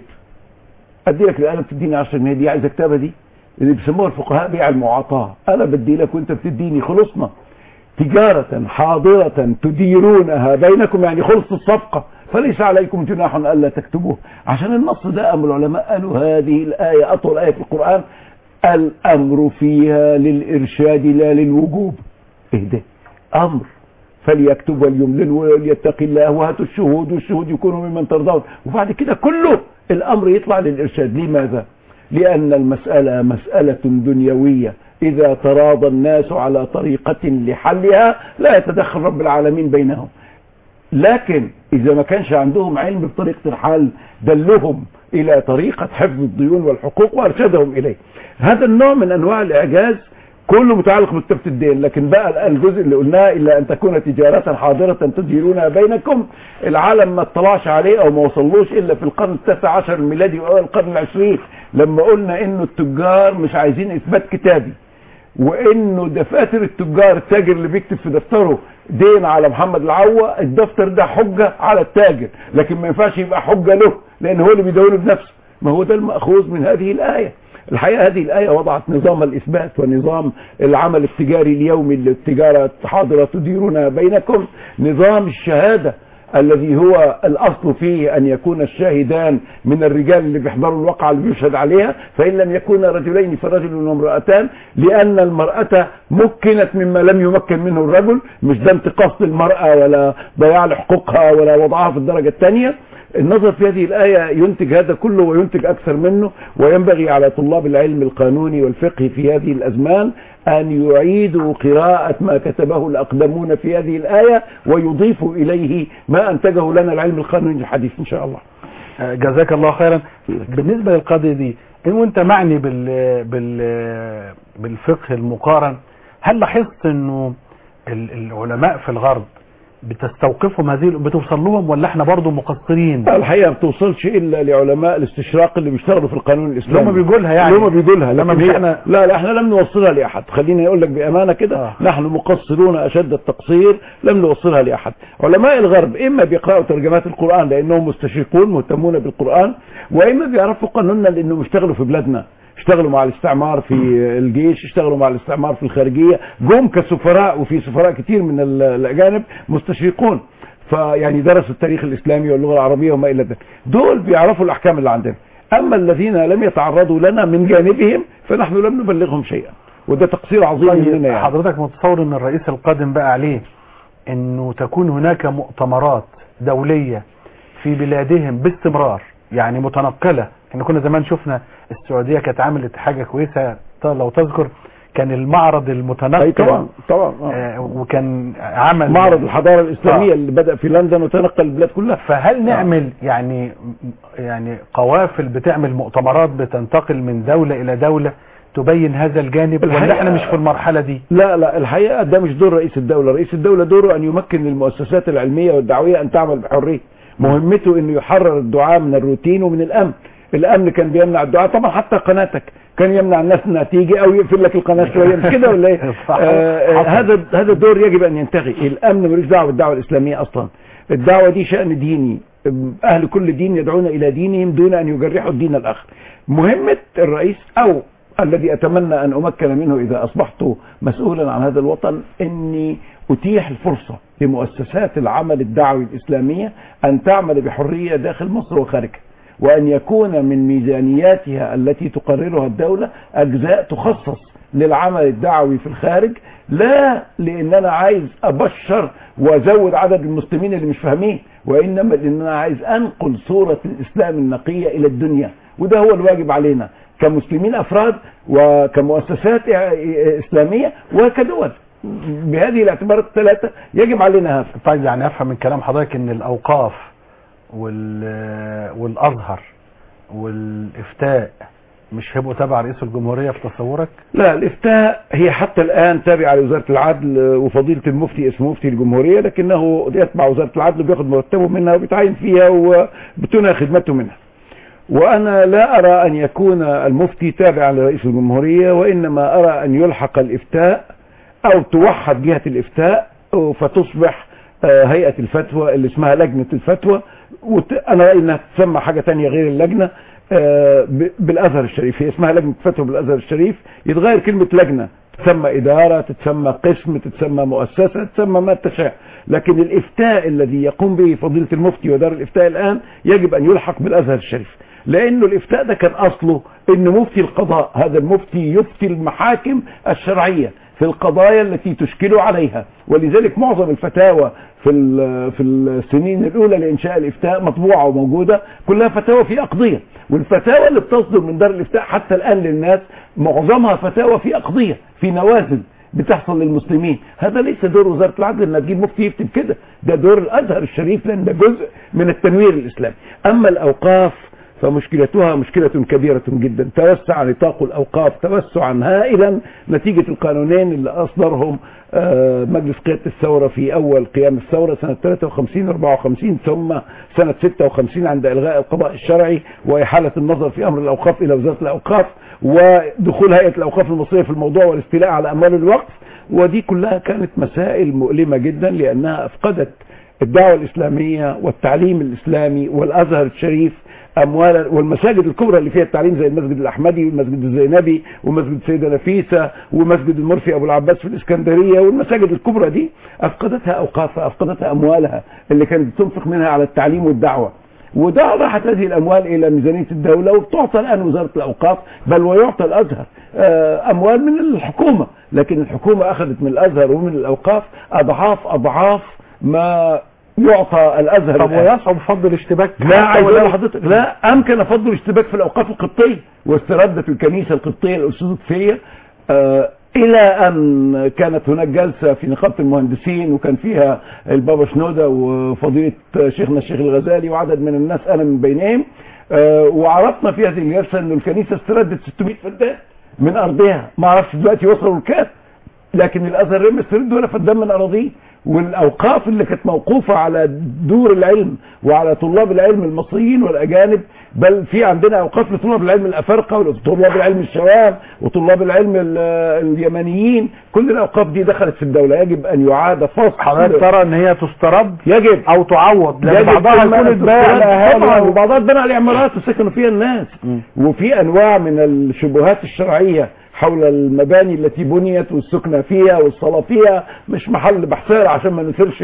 ادي لك القلم تديني عشرة جنيه، دي عايزه كتابه، دي اللي بيسموها الفقهاء بيع المعاطاه، انا بدي لك وانت بتديني، خلصنا. تجارة حاضرة تديرونها بينكم، يعني خلص الصفقة، فليس عليكم جناح ألا تكتبوه. عشان النص ده أم العلماء قالوا هذه الآية أطول آية في القرآن الأمر فيها للإرشاد لا للوجوب. إيه ده؟ أمر، فليكتب وليملل وليتق الله وهاتوا الشهود والشهود يكونوا ممن ترضون، وبعد كده كله الأمر يطلع للإرشاد. لماذا؟ لأن المسألة مسألة دنيوية، إذا تراضى الناس على طريقة لحلها لا يتدخل رب العالمين بينهم. لكن إذا ما كانش عندهم علم بطريقة الحل دلهم إلى طريقة حفظ الديون والحقوق وأرشدهم إليه. هذا النوع من أنواع الإعجاز كله متعلق بكتابة الدين. لكن بقى الجزء اللي قلناه إلا أن تكون تجارة حاضرة تديرونها بينكم، العالم ما اطلعش عليه أو ما وصلوش إلا في القرن التاسع عشر الميلادي وأول القرن العشرين، لما قلنا إنه التجار مش عايزين إثبات كتابي، وإنه دفاتر التجار، التاجر اللي بيكتب في دفتره دين على محمد العوة، الدفتر ده حجة على التاجر، لكن ما ينفعش يبقى حجة له لأن هو اللي بيدونه بنفسه. ما هو ده المأخوذ من هذه الآية. الحقيقة هذه الآية وضعت نظام الإثبات ونظام العمل التجاري اليومي اللي التجارة حاضرة تديرونها بينكم، نظام الشهادة الذي هو الأصل فيه أن يكون الشاهدان من الرجال اللي بيحضروا الواقعة اللي بيشهد عليها، فإن لم يكون رجلين فرجل وامرأتان، لأن المرأة مكنت مما لم يمكن منه الرجل. مش ده انتقاص للمرأة ولا ضياع لحقوقها ولا وضعها في الدرجة الثانية. النظر في هذه الآية ينتج هذا كله وينتج أكثر منه، وينبغي على طلاب العلم القانوني والفقه في هذه الأزمان أن يعيدوا قراءة ما كتبه الأقدمون في هذه الآية ويضيفوا إليه ما أنتجه لنا العلم القانوني الحديث إن شاء الله. جزاك الله خيرا. بالنسبة للقضية دي، إن وأنت معني بال بال بالفقه المقارن، هل لاحظت إنه العلماء في الغرب بتستوقفهم هذه، بتوصل لهم، ولا احنا برضو مقصرين؟ الحقيقه ما بتوصلش الا لعلماء الاستشراق اللي بيشتغلوا في القانون الاسلامي. لما بيقول لها يعني لما بيقول لها لما مش احنا لا لا احنا لم نوصلها لاحد. خليني اقول لك بامانه كده، آه. نحن مقصرون اشد التقصير، لم نوصلها لاحد. علماء الغرب اما بيقراوا ترجمات القران لانهم مستشرقون مهتمون بالقران، واما بيعرفوا قانوننا لانهم اشتغلوا في بلادنا، اشتغلوا مع الاستعمار في الجيش، اشتغلوا مع الاستعمار في الخارجيه، جم كسفراء، وفي سفراء كتير من الاجانب مستشرقون، فيعني درسوا التاريخ الاسلامي واللغه العربيه وما الى ذلك. دول بيعرفوا الاحكام اللي عندنا. اما الذين لم يتعرضوا لنا من جانبهم فنحن لم نبلغهم شيئا، وده تقصير عظيم مننا. يعني حضرتك متصور ان الرئيس القادم بقى عليه انه تكون هناك مؤتمرات دوليه في بلادهم باستمرار، يعني متنقله؟ احنا كنا زمان شفنا السعوديه كانت عملت حاجه كويسه لو تذكر، كان المعرض المتنقل. اي طبعا طبعا آه وكان عمل معرض الحضاره الاسلاميه آه. اللي بدا في لندن وتنقل البلاد كلها. فهل نعمل آه. يعني يعني قوافل بتعمل مؤتمرات بتنتقل من دوله الى دوله تبين هذا الجانب، ولا احنا مش في المرحله دي؟ لا لا الحقيقه ده مش دور رئيس الدوله. رئيس الدوله دوره ان يمكن المؤسسات العلميه والدعويه ان تعمل بحريه. مهمته انه يحرر الدعاء من الروتين ومن الامن. الامن كان بيمنع الدعاء طبعا، حتى قناتك كان يمنع الناس انها تيجي او يقفل لك القناه شويه، مش كده ولا ايه؟ آه هذا هذا الدور يجب ان ينتهي. الامن ملوش دعوه بالدعوه الاسلاميه اصلا. الدعوه دي شان ديني، اهل كل دين يدعون الى دينهم دون ان يجرحوا الدين الاخر. مهمه الرئيس او الذي اتمنى ان امكن منه اذا اصبحت مسؤولا عن هذا الوطن، اني اتيح الفرصه لمؤسسات العمل الدعوي الاسلاميه ان تعمل بحريه داخل مصر وخارجها، وأن يكون من ميزانياتها التي تقررها الدولة أجزاء تخصص للعمل الدعوي في الخارج، لا لأن أنا عايز أبشر وأزود عدد المسلمين اللي مش فاهمين، وإنما لأن أنا عايز أنقل صورة الإسلام النقية إلى الدنيا. وده هو الواجب علينا كمسلمين أفراد وكمؤسسات إسلامية وكدول. بهذه الاعتبارات الثلاثة يجب علينا هذا. طيب يعني أفهم من كلام حضرتك أن الأوقاف والأزهر والإفتاء مش هيبقوا تابع رئيس الجمهورية في تصورك؟ لا، الإفتاء هي حتى الآن تابعة لوزارة العدل، وفضيلة المفتي اسمه مفتي الجمهورية، لكنه يتبع وزارة العدل وبياخد مرتبه منها وبيتعين فيها وبتنهى خدمته منها. وأنا لا أرى أن يكون المفتي تابعا لرئيس الجمهورية، وإنما أرى أن يلحق الإفتاء أو توحد جهة الإفتاء فتصبح هيئة الفتوى اللي اسمها لجنة الفتوى. وأنا رأيي أنها تسمى حاجة تانية غير اللجنة بالأزهر الشريف، هي اسمها لجنة فتوى بالأزهر الشريف، يتغير كلمة لجنة تتسمى إدارة، تتسمى قسم، تتسمى مؤسسة، تتسمى ما تشاء. لكن الإفتاء الذي يقوم به فضيلة المفتي ودار الإفتاء الآن يجب أن يلحق بالأزهر الشريف، لأنه الإفتاء ده كان أصله إن مفتي القضاء، هذا المفتي يفتي المحاكم الشرعية في القضايا التي تشكل عليها. ولذلك معظم الفتاوى في في السنين الأولى لإنشاء الإفتاء مطبوعة وموجودة، كلها فتاوى في أقضية. والفتاوى اللي بتصدر من دار الإفتاء حتى الآن للناس معظمها فتاوى في أقضية، في نوازل بتحصل للمسلمين. هذا ليس دور وزارة العدل انها تجيب مفتي يكتب كده، ده دور الأزهر الشريف، لأن ده جزء من التنوير الإسلامي. أما الأوقاف فمشكلتها مشكلة كبيرة جدا، توسع نطاق الأوقاف توسعا هائلا نتيجة القانونين اللي أصدرهم مجلس قيادة الثورة في أول قيام الثورة سنة ثلاثة وخمسين أربعة وخمسين، ثم سنة ستة وخمسين عند إلغاء القضاء الشرعي وإحالة النظر في أمر الأوقاف إلى وزارة الأوقاف، ودخول هيئة الأوقاف المصرية في الموضوع والاستيلاء على أموال الوقف. ودي كلها كانت مسائل مؤلمة جدا، لأنها أفقدت الدعوة الإسلامية والتعليم الإسلامي والأزهر الشريف أموالا، والمساجد الكبرى اللي فيها التعليم زي المسجد الأحمدي والمسجد الزينبي ومسجد السيدة نفيسة ومسجد المرسي أبو العباس في الإسكندرية، والمساجد الكبرى دي أفقدتها أوقافها، أفقدتها أموالها اللي كانت بتنفق منها على التعليم والدعوة. وده راحت هذه الأموال إلى ميزانية الدولة، وبتعطى الآن وزارة الأوقاف، بل ويعطى الأزهر أموال من الحكومة، لكن الحكومة أخذت من الأزهر ومن الأوقاف أضعاف أضعاف ما يعطى الأزهر. طب ويصعب فضل الاشتباك؟ لا عايز اقول لحضرتك، لا أمكن فضل الاشتباك في الأوقاف القبطية، واستردت الكنيسة القبطية الأرثوذكسية آه إلى أن كانت هناك جلسة في نقابة المهندسين وكان فيها البابا شنودة وفضيلة شيخنا الشيخ الغزالي وعدد من الناس أنا من بينهم، آه وعرفنا في هذه الجلسة أن الكنيسة استردت ستمائة فدان من أرضها، ما أعرفش دلوقتي وصلوا لكام، لكن الأزهر لم يسترد ولا فدان من أراضيه. والأوقاف اللي كانت موقوفة على دور العلم وعلى طلاب العلم المصريين والأجانب، بل في عندنا أوقاف لطلاب العلم الأفارقة وطلاب العلم الشوام وطلاب العلم اليمنيين، كل الأوقاف دي دخلت في الدولة، يجب أن يعاد فصل. حضرتك ترى أن هي تسترد يجب أو تعوض، لأن بعضها يكون اتباع طبعا، وبعضها اتبنى على عمارات وسكنوا فيها الناس. م. وفي أنواع من الشبهات الشرعية حول المباني التي بنيت والسكنة فيها والصلاة فيها، مش محل بحثها عشان ما نثيرش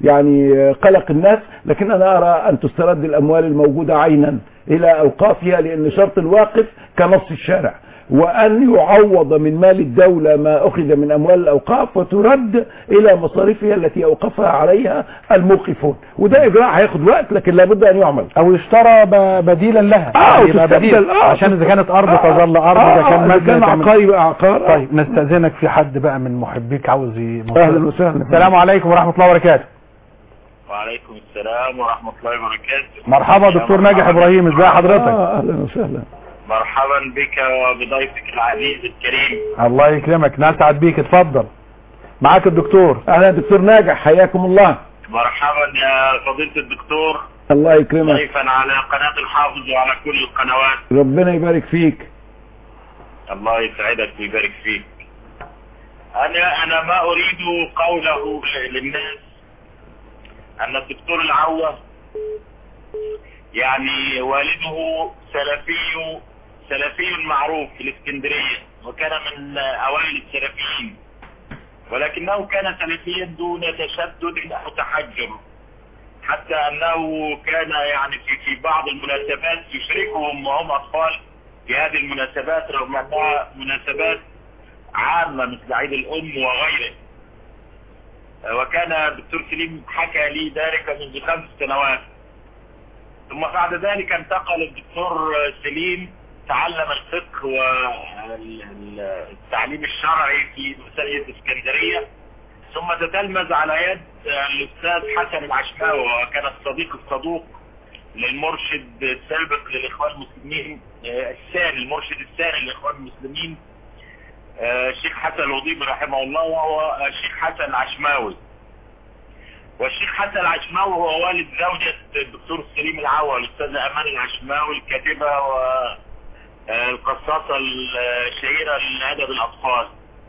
يعني قلق الناس، لكن أنا أرى أن تسترد الأموال الموجودة عينا إلى أوقافها، لأن شرط الواقف كنص الشارع، وأن يعوض من مال الدولة ما أخذ من أموال الأوقاف وترد إلى مصاريفها التي أوقفها عليها الموقفون. وده إجراء هياخد وقت، لكن لابد أن يعمل، أو يشترى بديلا لها. آه يبقى بديل، آه عشان إذا كانت أرض آه تظل أرض، إذا آه كان كان عقار يبقى عقار. طيب نستأذنك، في حد بقى من محبيك عاوز يمصر. أهلا وسهلا. السلام عليكم ورحمة الله وبركاته. وعليكم السلام ورحمة الله وبركاته. مرحبا دكتور ناجح إبراهيم، ازي حضرتك؟ آه أهلا وسهلا. مرحبا بك وبضيفك العزيز الكريم. الله يكرمك، نسعد بيك، اتفضل معاك الدكتور. اهلا دكتور ناجح، حياكم الله. مرحبا يا فضيلة الدكتور، الله يكرمك، ضيفا على قناة الحافظ وعلى كل القنوات. ربنا يبارك فيك. الله يسعدك ويبارك فيك. انا انا ما اريد قوله للناس ان الدكتور العوة يعني والده سلفي سلفي معروف في الاسكندرية، وكان من اوائل السلفيين، ولكنه كان سلفيا دون تشدد او تحجر، حتى انه كان يعني في في بعض المناسبات يشركهم وهم اطفال في هذه المناسبات، رغم انها مناسبات عامة مثل عيد الام وغيره. وكان الدكتور سليم حكى لي ذلك منذ خمس سنوات. ثم بعد ذلك انتقل الدكتور سليم، تعلم الفقه والتعليم الشرعي في مسجد الاسكندرية، ثم تتلمذ على يد الأستاذ حسن العشماوي، وكان الصديق الصدوق للمرشد السابق للإخوان المسلمين الثاني، المرشد الثاني للإخوان المسلمين الشيخ حسن الوضيب رحمه الله، وهو الشيخ حسن العشماوي. والشيخ حسن العشماوي هو والد زوجة الدكتور سليم العوة، الأستاذة أمان العشماوي الكاتبة والقصاصة الشهيرة لأدب الأطفال.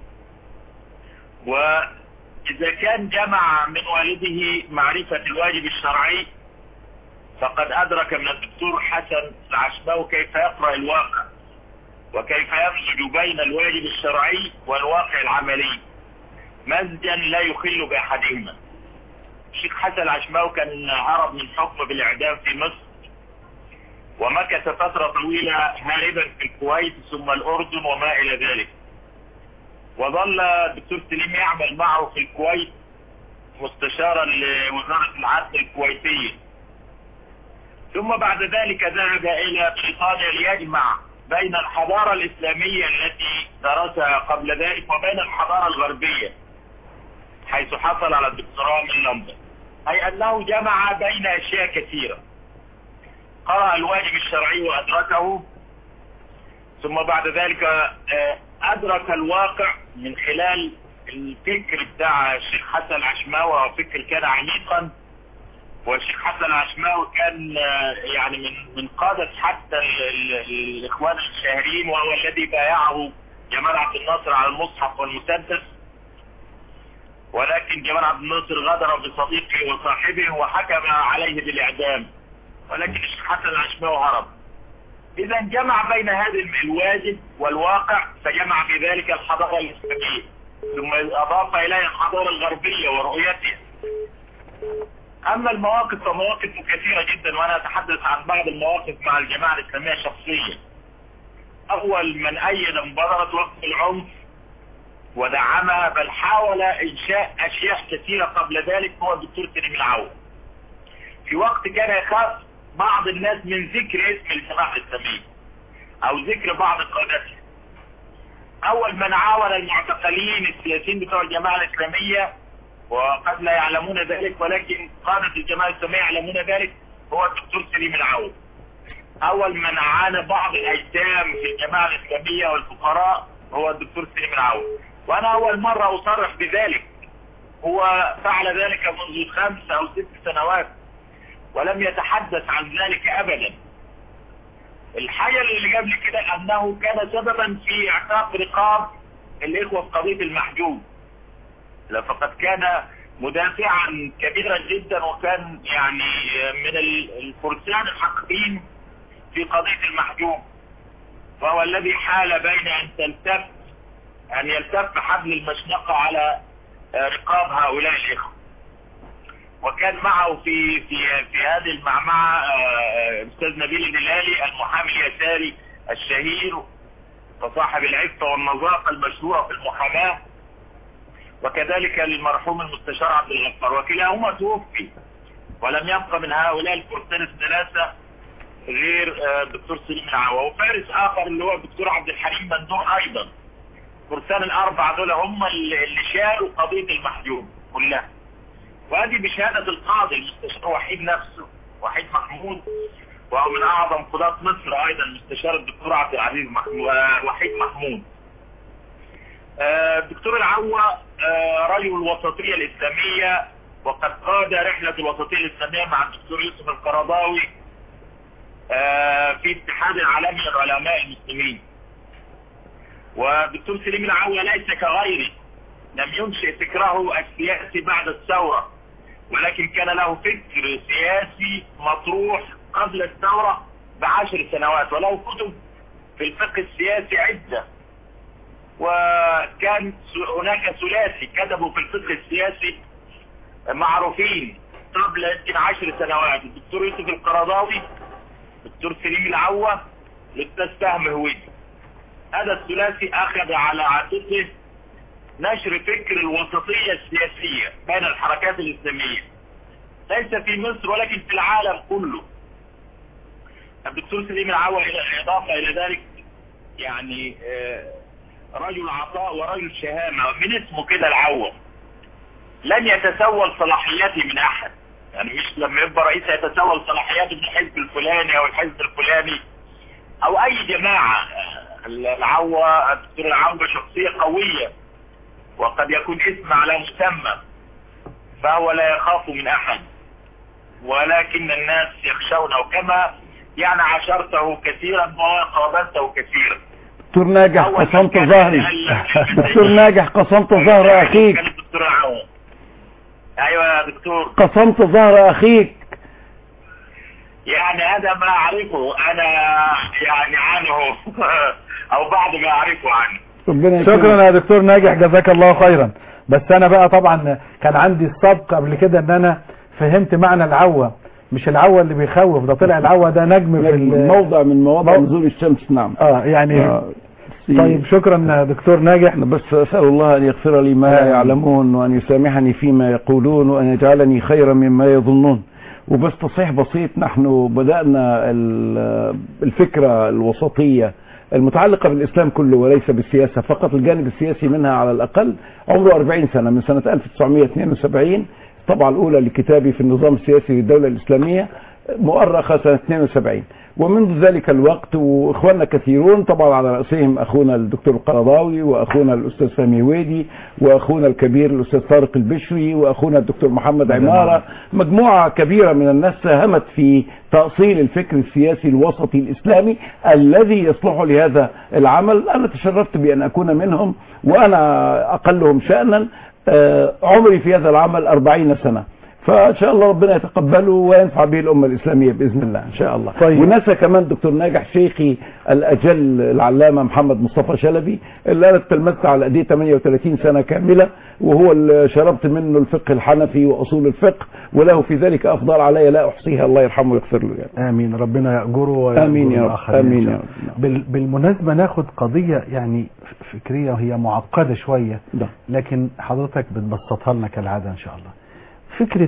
وإذا كان جمع من والده معرفة الواجب الشرعي، فقد أدرك من الدكتور حسن العشماوي كيف يقرأ الواقع، وكيف يمزج بين الواجب الشرعي والواقع العملي مزجا لا يخل بأحدهما. الشيخ حسن العشماوي كان هرب من حكم بالإعدام في مصر، ومكث فترة طويلة هاربا في الكويت ثم الأردن وما إلى ذلك، وظل الدكتور سليم يعمل معه في الكويت مستشارا لوزارة العدل الكويتية. ثم بعد ذلك ذهب إلى بريطانيا ليجمع بين الحضارة الإسلامية التي درسها قبل ذلك وبين الحضارة الغربية، حيث حصل على الدكتوراه من لندن، أي أنه جمع بين أشياء كثيرة. قرأ الواجب الشرعي وأدركه، ثم بعد ذلك أدرك الواقع من خلال الفكر بتاع الشيخ حسن العشماوي، وفكر كان عميقا. والشيخ حسن العشماوي كان يعني من من قادة حتى ال ال الإخوان الشاهرين، وهو الذي بايعه جمال عبد الناصر على المصحف والمسدس، ولكن جمال عبد الناصر غدر بصديقه وصاحبه وحكم عليه بالإعدام، ولكن الشيخ حسن العشماوي هرب. إذا جمع بين هذا الواجب والواقع، فجمع بذلك الحضارة الإسلامية، ثم أضاف إليها الحضارة الغربية ورؤيتها. أما المواقف فمواقف كثيرة جدا، وأنا أتحدث عن بعض المواقف مع الجماعة الإسلامية شخصيا. أول من أيد مبادرة وقف العنف ودعمها، بل حاول إنشاء أشياء كثيرة قبل ذلك، هو الدكتور سليم العوض. في وقت كان يخاف بعض الناس من ذكر اسم الجماعة الإسلامية أو ذكر بعض قادتها. أول من عاون المعتقلين السياسيين بتوع الجماعة الإسلامية، وقد لا يعلمون ذلك ولكن قادة الجماعة الإسلامية يعلمون ذلك، هو الدكتور سليم العوض. أول من عانى بعض الأيتام في الجماعة الإسلامية والفقراء هو الدكتور سليم العوض، وأنا أول مرة أصرح بذلك. هو فعل ذلك منذ خمس أو ست سنوات ولم يتحدث عن ذلك أبدا. الحاجة اللي جاب لي كده أنه كان سببا في اعتاق رقاب الإخوة في قضية المحجوب، فقد كان مدافعا كبيرا جدا، وكان يعني من الفرسان الحقيقيين في قضية المحجوب، وهو الذي حال بين أن تلتف أن يلتف حبل المشنقة على رقاب هؤلاء الإخوة. وكان معه في في في هذه المعمعة الأستاذ نبيل الهلالي المحامي اليساري الشهير وصاحب العفة والنظافة المشهورة في المحاماة، وكذلك المرحوم المستشار عبد الغفار، وكلاهما توفي، ولم يبقى من هؤلاء الفرسان الثلاثة غير الدكتور سليم العوض، وفارس آخر اللي هو الدكتور عبد الحليم مندور أيضا. فرسان الأربعة دول هم اللي شالوا قضية المحجوب كلها، وهذه بشهادة القاضي المستشار وحيد نفسه، وحيد محمود، وهو من أعظم قضاة مصر أيضا، المستشار الدكتور عبد العزيز وحيد محمود. الدكتور العوة رجل الوسطية الإسلامية، وقد قاد رحلة الوسطية الإسلامية مع الدكتور يوسف القرضاوي في اتحاد العالمي للعلماء المسلمين. والدكتور سليم العوة ليس كغيره، لم ينشئ فكره السياسي بعد الثورة، ولكن كان له فكر سياسي مطروح قبل الثورة بعشر سنوات، وله كتب في الفقه السياسي عدة. وكان هناك ثلاثي كتبوا في الفقه السياسي معروفين قبل يمكن عشر سنوات، الدكتور يوسف القرضاوي، الدكتور سليم العوة، الأستاذ فهمي هويدي. هذا الثلاثي أخذ على عاتقه نشر فكر الوسطية السياسية بين الحركات الإسلامية، ليس في مصر ولكن في العالم كله. الدكتور سليم العوة إضافة إلى ذلك يعني رجل عطاء ورجل شهامة، من اسمه كده العوة، لن يتسول صلاحياته من أحد، يعني مش لما يبقى رئيس يتسول صلاحياته من الحزب الفلاني أو الحزب الفلاني أو أي جماعة. العوة الدكتور العوة شخصية قوية، وقد يكون اسم على مسمى، فهو لا يخاف من أحد، ولكن الناس يخشونه، كما يعني عاشرته كثيرا وقابلته كثيرا. دكتور ناجح قسمت ظهري دكتور ناجح قسمت ظهر أخيك. دكتور العوة. أيوة يا دكتور، قسمت ظهر أخيك. يعني هذا ما أعرفه أنا يعني عنه او بعض ما اعرفه عنه. ربنا شكرا يا دكتور ناجح، جزاك الله خيرا. بس انا بقى طبعا كان عندي السبق قبل كده ان انا فهمت معنى العوة، مش العوة اللي بيخوف، ده طلع العوة ده نجم في موضع من مواضع نزول الشمس. نعم اه يعني آه. طيب شكرا دكتور ناجح. بس أسأل الله أن يغفر لي ما لا يعلمون، وأن يسامحني فيما يقولون، وأن يجعلني خيرا مما يظنون. وبس تصحيح بسيط، نحن بدأنا الفكرة الوسطية المتعلقة بالإسلام كله وليس بالسياسة فقط، الجانب السياسي منها على الأقل عمره أربعين سنة، من سنة ألف وتسعمائة واثنين وسبعين طبعا الأولى لكتابي في النظام السياسي للدولة الإسلامية، مؤرخة سنة اثنين وسبعين، ومنذ ذلك الوقت واخواننا كثيرون طبعا على رأسهم اخونا الدكتور القرضاوي، واخونا الاستاذ سامي ويدي، واخونا الكبير الاستاذ طارق البشري، واخونا الدكتور محمد عمارة، مجموعة كبيرة من الناس ساهمت في تأصيل الفكر السياسي الوسطي الاسلامي الذي يصلح لهذا العمل. انا تشرفت بان اكون منهم، وانا اقلهم شأنا، عمري في هذا العمل أربعين سنة، فان شاء الله ربنا يتقبله وينفع به الامه الاسلاميه باذن الله ان شاء الله. طيب. ونسى كمان دكتور ناجح شيخي الاجل العلامه محمد مصطفى شلبي اللي انا تلمذت على ايديه ثمانية وثلاثين سنه كامله، وهو اللي شربت منه الفقه الحنفي واصول الفقه، وله في ذلك افضال علي لا احصيها، الله يرحمه ويغفر له يعني. امين، ربنا ياجره. امين يا رب. امين يا رب. بال بالمناسبه ناخد قضيه يعني فكريه وهي معقده شويه، ده. لكن حضرتك بتبسطها لنا كالعاده ان شاء الله. فكرة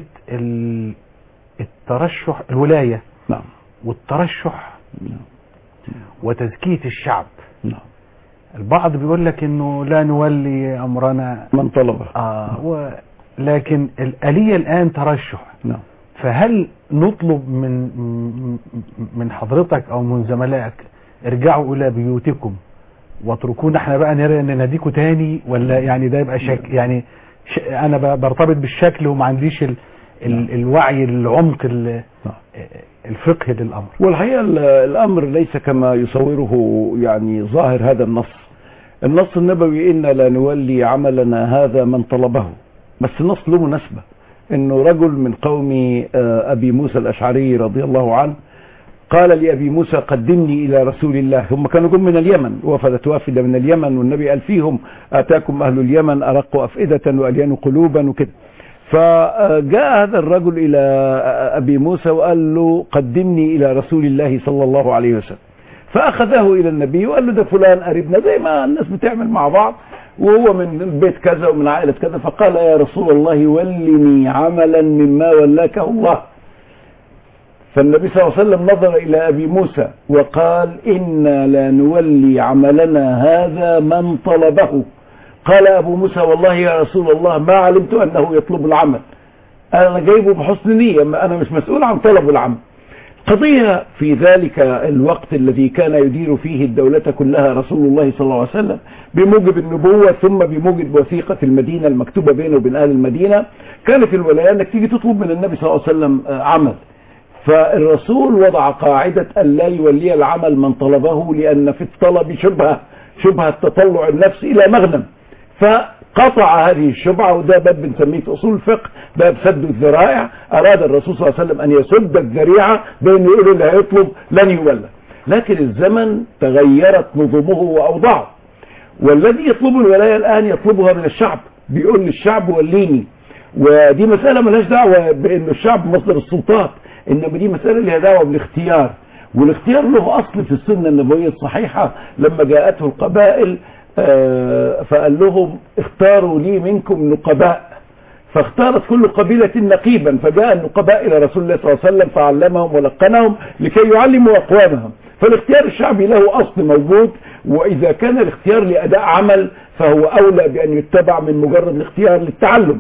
الترشح، الولاية نعم والترشح نعم وتزكية الشعب. نعم البعض بيقول لك انه لا نولي امرنا من طلبه، آه و... لكن الآلية الان ترشح. نعم. فهل نطلب من من حضرتك او من زملائك ارجعوا الى بيوتكم واتركونا احنا بقى نناديكم تاني، ولا يعني ده يبقى شك يعني انا برتبط بالشكل وما عنديش ال ال الوعي العمق الفقهي للامر؟ والحقيقه الامر ليس كما يصوره يعني ظاهر هذا النص. النص النبوي إن لا نولي عملنا هذا من طلبه، بس النص له مناسبه، انه رجل من قوم ابي موسى الاشعري رضي الله عنه قال لأبي موسى قدمني إلى رسول الله. هم كانوا جم من اليمن، وفدت وافدة من اليمن، والنبي قال فيهم آتاكم أهل اليمن أرق أفئدة وألين قلوبا وكده. فجاء هذا الرجل إلى أبي موسى وقال له قدمني إلى رسول الله صلى الله عليه وسلم. فأخذه إلى النبي وقال له ده فلان قريبنا زي ما الناس بتعمل مع بعض، وهو من بيت كذا ومن عائلة كذا. فقال يا رسول الله ولني عملا مما ولاكه الله. فالنبي صلى الله عليه وسلم نظر إلى أبي موسى وقال إنا لا نولي عملنا هذا من طلبه. قال أبو موسى والله يا رسول الله ما علمت أنه يطلب العمل، أنا جايبه بحسن نية، أنا مش مسؤول عن طلب العمل. قضية في ذلك الوقت الذي كان يدير فيه الدولة كلها رسول الله صلى الله عليه وسلم بموجب النبوة ثم بموجب وثيقة المدينة المكتوبة بينه وبين أهل المدينة، كانت الولاية أنك تيجي تطلب من النبي صلى الله عليه وسلم عمل. فالرسول وضع قاعدة أن لا يولي العمل من طلبه، لأن في الطلب شبهة شبهة تطلع النفس إلى مغنم. فقطع هذه الشبهة، وده باب بنسميه في أصول الفقه باب سد الذرائع. أراد الرسول صلى الله عليه وسلم أن يسد الذريعة بأن يقول اللي هيطلب لن يولى. لكن الزمن تغيرت نظمه وأوضاعه، والذي يطلب الولاية الآن يطلبها من الشعب، بيقول للشعب وليني. ودي مسألة ملهاش دعوة بأن الشعب مصدر السلطات، إنما دي مسألة لها دعوة بالاختيار، والاختيار له أصل في السنة النبوية الصحيحة. لما جاءته القبائل فقال لهم اختاروا لي منكم نقباء، فاختارت كل قبيلة نقيبا، فجاء النقباء إلى رسول الله صلى الله عليه وسلم فعلمهم ولقنهم لكي يعلموا أقوامهم. فالاختيار الشعبي له أصل موجود، وإذا كان الاختيار لأداء عمل فهو أولى بأن يتبع من مجرد الاختيار للتعلم.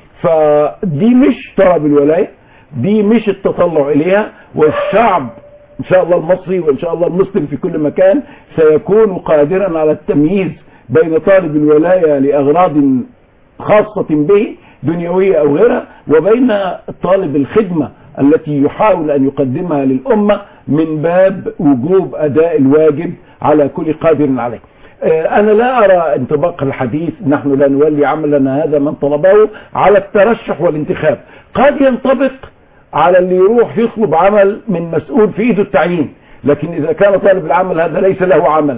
فدي مش طلب الولاية، دي مش التطلع إليها. والشعب إن شاء الله المصري وإن شاء الله المسلم في كل مكان سيكون قادرا على التمييز بين طالب الولاية لأغراض خاصة به دنيوية أو غيرها، وبين طالب الخدمة التي يحاول أن يقدمها للأمة من باب وجوب أداء الواجب على كل قادر عليه. أنا لا أرى انطباق الحديث نحن لا نولي عملنا هذا من طلبه على الترشح والانتخاب. قد ينطبق على اللي يروح يطلب عمل من مسؤول في ايده التعيين، لكن اذا كان طالب العمل هذا ليس له عمل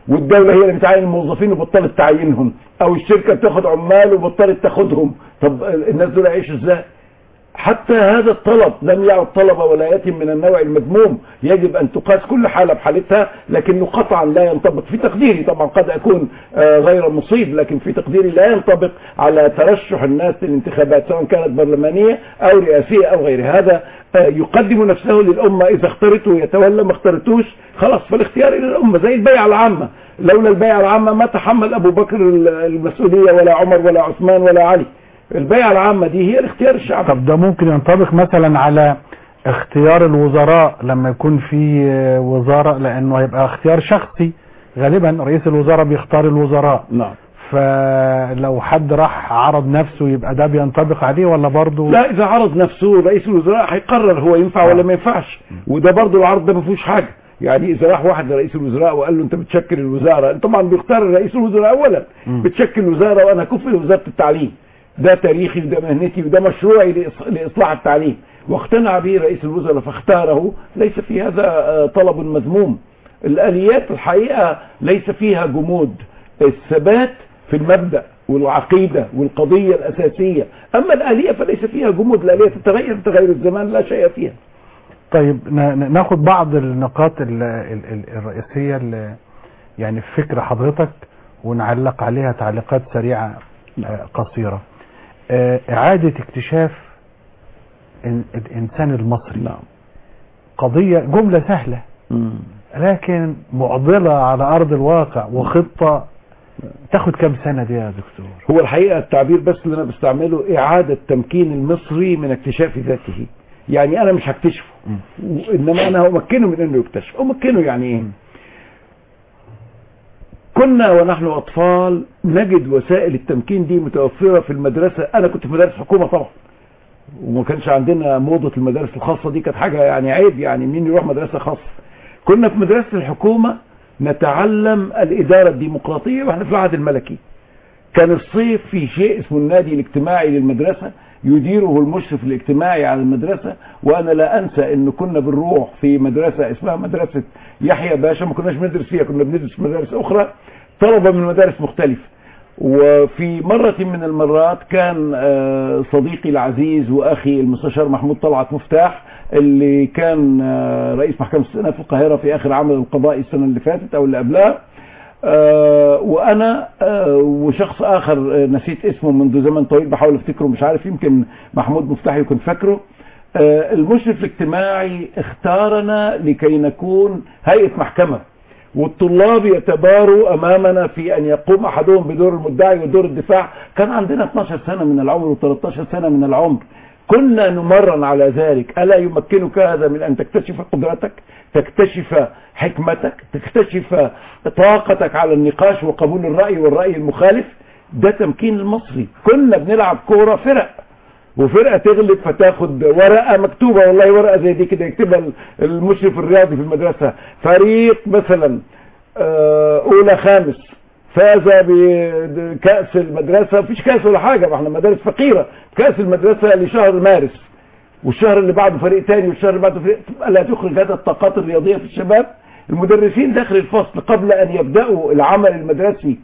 والدولة هي اللي بتعين الموظفين وبطلت تعينهم، او الشركة بتاخد عمال وبطلت تاخدهم، طب الناس دول يعيشوا ازاي؟ حتى هذا الطلب لم يعد طلب ولاية من النوع المذموم، يجب ان تقاس كل حالة بحالتها، لكنه قطعا لا ينطبق في تقديري، طبعا قد اكون غير مصيب، لكن في تقديري لا ينطبق على ترشح الناس للانتخابات سواء كانت برلمانية او رئاسية او غيرها. هذا يقدم نفسه للأمة، إذا اخترته يتولى، ما اخترتوش خلاص فالاختيار إلى الأمة، زي البيعة العامة. لولا البيعة العامة ما تحمل أبو بكر المسؤولية ولا عمر ولا عثمان ولا علي. البيعة العامة دي هي الاختيار الشعبي. طب ده ممكن ينطبق مثلا على اختيار الوزراء لما يكون في وزارة، لأنه هيبقى اختيار شخصي غالبا، رئيس الوزراء بيختار الوزراء. نعم. فلو حد راح عرض نفسه يبقى ده بينطبق عليه ولا برضه؟ لا، إذا عرض نفسه رئيس الوزراء هيقرر هو ينفع ولا ما ينفعش، وده برضه العرض ده ما فيهوش حاجة. يعني إذا راح واحد لرئيس الوزراء وقال له أنت بتشكل الوزارة، طبعا بيختار رئيس الوزراء أولا، بتشكل الوزارة وأنا كفء لوزارة التعليم، ده تاريخي وده مهنتي وده مشروعي لإصلاح التعليم، واقتنع به رئيس الوزراء فاختاره، ليس في هذا طلب مذموم. الآليات الحقيقة ليس فيها جمود، الثبات في المبدأ والعقيدة والقضية الأساسية، أما الآلية فليس فيها جمود، الآلية تتغير تغير الزمان لا شيء فيها. طيب ناخد بعض النقاط الرئيسية اللي يعني في فكر حضرتك ونعلق عليها تعليقات سريعة قصيرة. إعادة اكتشاف الإنسان المصري. نعم. قضية جملة سهلة لكن معضلة على أرض الواقع، وخطة تاخد كم سنة دي يا دكتور؟ هو الحقيقة التعبير بس اللي أنا بستعمله إعادة تمكين المصري من اكتشاف ذاته. يعني أنا مش هكتشفه، إنما أنا أمكنه من إنه يكتشف. أمكنه يعني إيه؟ كنا ونحن أطفال نجد وسائل التمكين دي متوفرة في المدرسة. أنا كنت في مدارس حكومة طبعا، وما كانش عندنا موضة المدارس الخاصة دي، كانت حاجة يعني عيب، يعني مين يروح مدرسة خاصة. كنا في مدرسة الحكومة نتعلم الإدارة الديمقراطية واحنا في العهد الملكي. كان الصيف في شيء اسمه النادي الاجتماعي للمدرسة يديره المشرف الاجتماعي على المدرسة، وأنا لا أنسى إن كنا بنروح في مدرسة اسمها مدرسة يحيى باشا، ما كناش بندرس فيها، كنا بندرس في مدارس أخرى، طلبة من مدارس مختلفة. وفي مرة من المرات كان صديقي العزيز وأخي المستشار محمود طلعت مفتاح، اللي كان رئيس محكمة السنة في القاهرة في آخر عمل القضائي السنة اللي فاتت أو اللي قبلها، وأنا وشخص آخر نسيت اسمه منذ زمن طويل، بحاول افتكره مش عارف، يمكن محمود مفتاح يكون فاكره. المشرف الاجتماعي اختارنا لكي نكون هيئة محكمة، والطلاب يتباروا أمامنا في أن يقوم أحدهم بدور المدعي ودور الدفاع. كان عندنا اثناشر سنة من العمر وثلاثة عشر سنة من العمر، كنا نمرن على ذلك. ألا يمكنك هذا من أن تكتشف قدرتك، تكتشف حكمتك، تكتشف طاقتك على النقاش وقبول الرأي والرأي المخالف؟ ده تمكين المصري. كنا بنلعب كورة فرق، وفرقة تغلب فتاخد ورقة مكتوبة، والله ورقة زي دي كده يكتبها المشرف الرياضي في المدرسة، فريق مثلا أولى خامس فاز بكأس المدرسة، مفيش كأس ولا حاجة، ما احنا مدارس فقيرة، كأس المدرسة لشهر مارس، والشهر اللي بعده فريق تاني، والشهر اللي بعده فريق. لا تخرج هذا الطاقات الرياضية في الشباب. المدرسين داخل الفصل قبل أن يبدأوا العمل المدرسي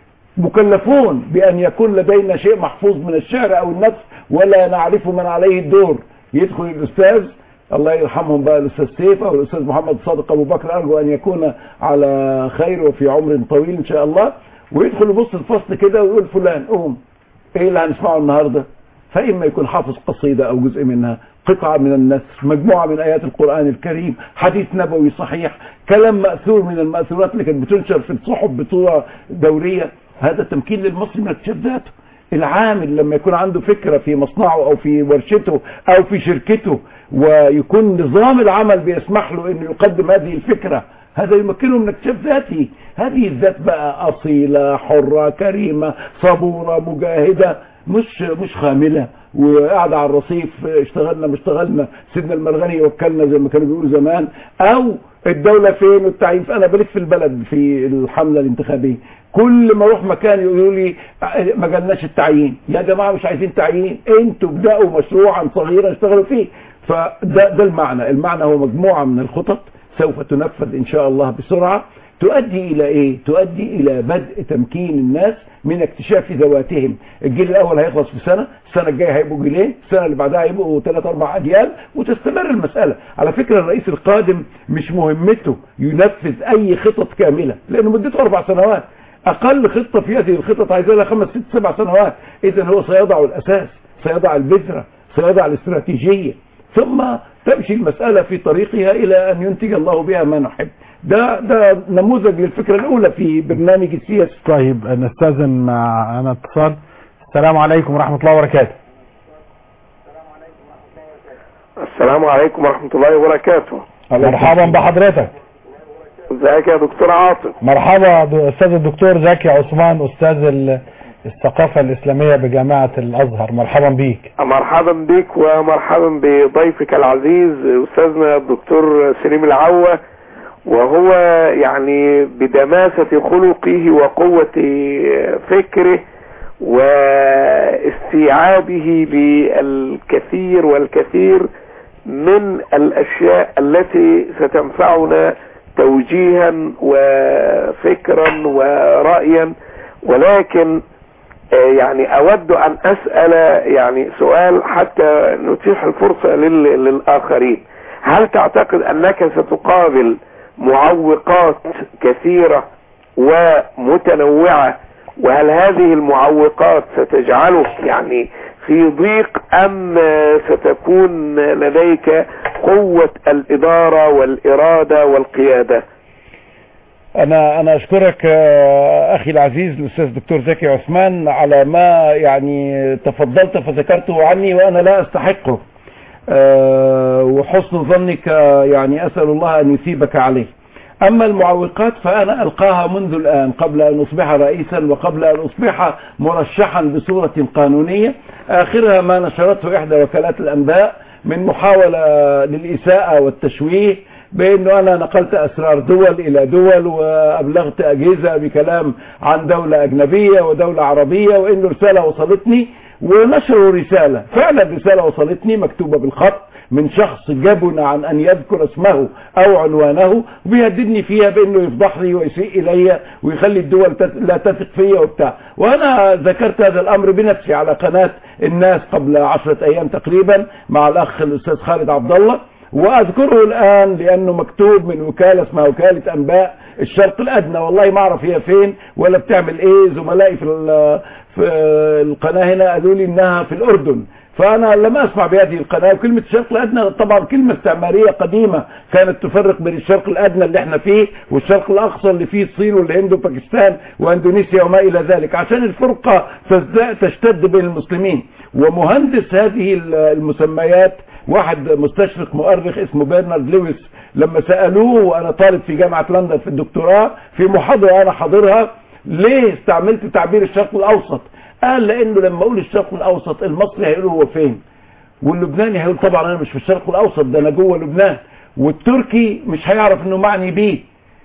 مكلفون بأن يكون لدينا شيء محفوظ من الشعر أو النثر ولا نعرف من عليه الدور. يدخل الأستاذ الله يرحمهم بقى، الأستاذ سيف أو الأستاذ محمد صادق أبو بكر، أرجو أن يكون على خير وفي عمر طويل إن شاء الله، ويدخل يبص الفصل كده ويقول فلان قوم، إيه اللي هنسمعه النهاردة؟ فإما يكون حافظ قصيدة أو جزء منها، قطعة من النثر، مجموعة من آيات القرآن الكريم، حديث نبوي صحيح، كلام مأثور من المأثورات اللي كانت بتنشر في الصحف بصورة دورية. هذا تمكين للمصري من اكتشاف ذاته. العامل لما يكون عنده فكرة في مصنعه أو في ورشته أو في شركته، ويكون نظام العمل بيسمح له أنه يقدم هذه الفكرة، هذا يمكنه من اكتشاف ذاته. هذه الذات بقى أصيلة، حرة، كريمة، صبورة، مجاهدة، مش مش خاملة وقاعدة على الرصيف اشتغلنا مش اشتغلنا سيدنا المرغني وكلنا زي ما كانوا بيقولوا زمان، أو الدولة فين والتعيين. أنا بلف في البلد في الحملة الانتخابية، كل ما اروح مكان يقولوا لي ما جالناش التعيين. يا جماعة مش عايزين تعيين، انتوا ابدأوا مشروعا صغيرا اشتغلوا فيه. فده ده المعنى. المعنى هو مجموعة من الخطط سوف تنفذ إن شاء الله بسرعة تؤدي إلى إيه؟ تؤدي إلى بدء تمكين الناس من اكتشاف ذواتهم. الجيل الأول هيخلص في سنة، السنة الجاية هيبقوا جيلين، السنة اللي بعدها هيبقوا ثلاث أربع أجيال، وتستمر المسألة. على فكرة الرئيس القادم مش مهمته ينفذ أي خطط كاملة، لأنه مدته أربع سنوات. أقل خطة في هذه الخطط عايزة لها خمس ست سبع سنوات. إذا هو سيضع الأساس، سيضع البذرة، سيضع الاستراتيجية، ثم تمشي المسألة في طريقها إلى أن ينتج الله بها ما نحب. ده ده نموذج للفكرة الأولى في برنامج السياسي. طيب نستأذن مع أنا اتصال. السلام عليكم ورحمة الله وبركاته. السلام عليكم ورحمة الله وبركاته. مرحبا بحضرتك. ازيك يا دكتور عاطف؟ مرحبا أستاذ الدكتور زكي عثمان، أستاذ الثقافة الإسلامية بجامعة الأزهر. مرحبا بيك. مرحبا بيك ومرحبا بضيفك العزيز أستاذنا الدكتور سليم العوة، وهو يعني بدماسة خلقه وقوة فكره واستيعابه للكثير والكثير من الأشياء التي ستنفعنا توجيها وفكرا ورأيا. ولكن يعني أود أن أسأل يعني سؤال حتى نتيح الفرصة للآخرين. هل تعتقد أنك ستقابل معوقات كثيرة ومتنوعة، وهل هذه المعوقات ستجعلك يعني في ضيق، أم ستكون لديك قوة الإدارة والإرادة والقيادة؟ أنا أنا أشكرك أخي العزيز الأستاذ دكتور زكي عثمان على ما يعني تفضلت فذكرته عني وأنا لا أستحقه، أه وحسن ظنك يعني أسأل الله أن يثيبك عليه. أما المعوقات فأنا ألقاها منذ الآن قبل أن أصبح رئيسا وقبل أن أصبح مرشحا بصورة قانونية. آخرها ما نشرته إحدى وكالات الأنباء من محاولة للإساءة والتشويه، بأنه أنا نقلت أسرار دول إلى دول وأبلغت أجهزة بكلام عن دولة أجنبية ودولة عربية، وإنه رسالة وصلتني. ونشروا رسالة، فعلا رسالة وصلتني مكتوبة بالخط من شخص جبن عن أن يذكر اسمه أو عنوانه، وبيهددني فيها بأنه يفضحني ويسيء إلي ويخلي الدول لا تثق فيا وبتاع. وأنا ذكرت هذا الأمر بنفسي على قناة الناس قبل عشرة أيام تقريبا مع الأخ الأستاذ خالد عبد الله، وأذكره الآن لأنه مكتوب من وكالة اسمها وكالة أنباء الشرق الأدنى. والله ما أعرف هي فين ولا بتعمل إيه. زملائي في في القناة هنا قالوا لي إنها في الأردن، فأنا لم أسمع بهذه القناة. وكلمة الشرق الأدنى طبعا كلمة استعمارية قديمة كانت تفرق بين الشرق الأدنى اللي احنا فيه والشرق الأقصى اللي فيه الصين والهند وباكستان وأندونيسيا وما إلى ذلك، عشان الفرقة تشتد بين المسلمين. ومهندس هذه المسميات واحد مستشرق مؤرخ اسمه برنارد لويس، لما سألوه وأنا طالب في جامعة لندن في الدكتوراه في محاضرة أنا حاضرها، ليه استعملت تعبير الشرق الأوسط؟ قال لأنه لما أقول الشرق الأوسط المصري هيقول هو فين، واللبناني هيقول طبعا أنا مش في الشرق الأوسط، ده أنا جوه لبنان، والتركي مش هيعرف إنه معني بيه.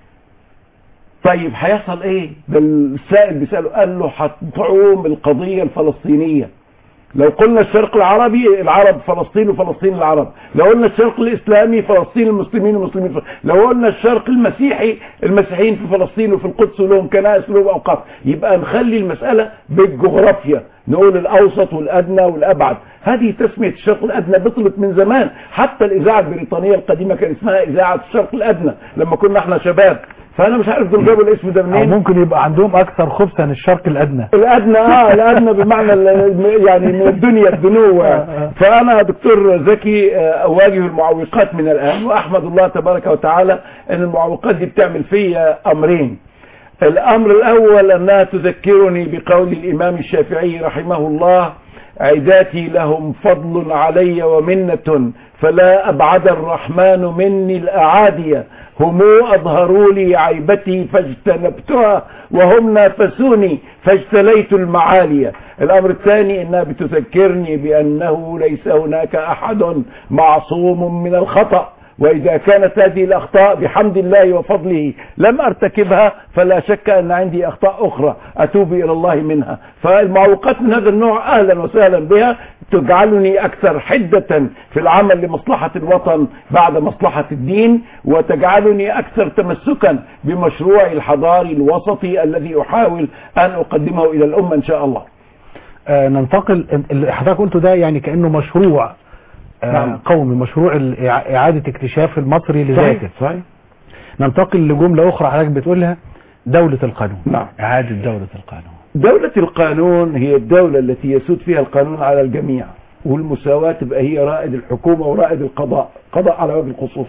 طيب هيحصل إيه؟ ده السائل بيسأله، قال له هتعوم القضية الفلسطينية. لو قلنا الشرق العربي العرب فلسطين وفلسطين العرب، لو قلنا الشرق الإسلامي فلسطين المسلمين والمسلمين، لو قلنا الشرق المسيحي المسيحيين في فلسطين وفي القدس ولهم كنائس ولهم أوقاف. يبقى نخلي المسألة بالجغرافيا، نقول الأوسط والأدنى والأبعد. هذه تسمية الشرق الأدنى بطلت من زمان، حتى الإذاعة البريطانية القديمة كان اسمها إذاعة الشرق الأدنى لما كنا احنا شباب. فأنا مش عارف دول جابوا الاسم ده منين. ممكن يبقى عندهم أكثر خبثا الشرق الأدنى. الأدنى اه الأدنى بمعنى يعني من الدنيا الدنو. فأنا دكتور زكي أواجه المعوقات من الآن، وأحمد الله تبارك وتعالى أن المعوقات دي بتعمل فيا أمرين. الأمر الأول أنها تذكرني بقول الإمام الشافعي رحمه الله: عداتي لهم فضل علي ومنة، فلا أبعد الرحمن مني الأعادية، هم أظهروا لي عيبتي فاجتنبتها، وهم نافسوني فاجتليت المعالية. الأمر الثاني أنها بتذكرني بأنه ليس هناك أحد معصوم من الخطأ، وإذا كانت هذه الأخطاء بحمد الله وفضله لم أرتكبها فلا شك أن عندي أخطاء أخرى أتوب إلى الله منها. فالمعوقات من هذا النوع أهلا وسهلا بها، تجعلني أكثر حدة في العمل لمصلحة الوطن بعد مصلحة الدين، وتجعلني أكثر تمسكا بمشروعي الحضاري الوسطي الذي أحاول أن أقدمه إلى الأمة إن شاء الله. آه ننتقل، اللي حضرتك قلته ده يعني كأنه مشروع آه نعم. قومي، مشروع إعادة اكتشاف المصري لذاته. صحيح. ننتقل لجملة أخرى حضرتك بتقولها، دولة القانون. نعم. إعادة دولة القانون. دولة القانون هي الدولة التي يسود فيها القانون على الجميع، والمساواة تبقى هي رائد الحكومة ورائد القضاء، قضاء على وجه الخصوص.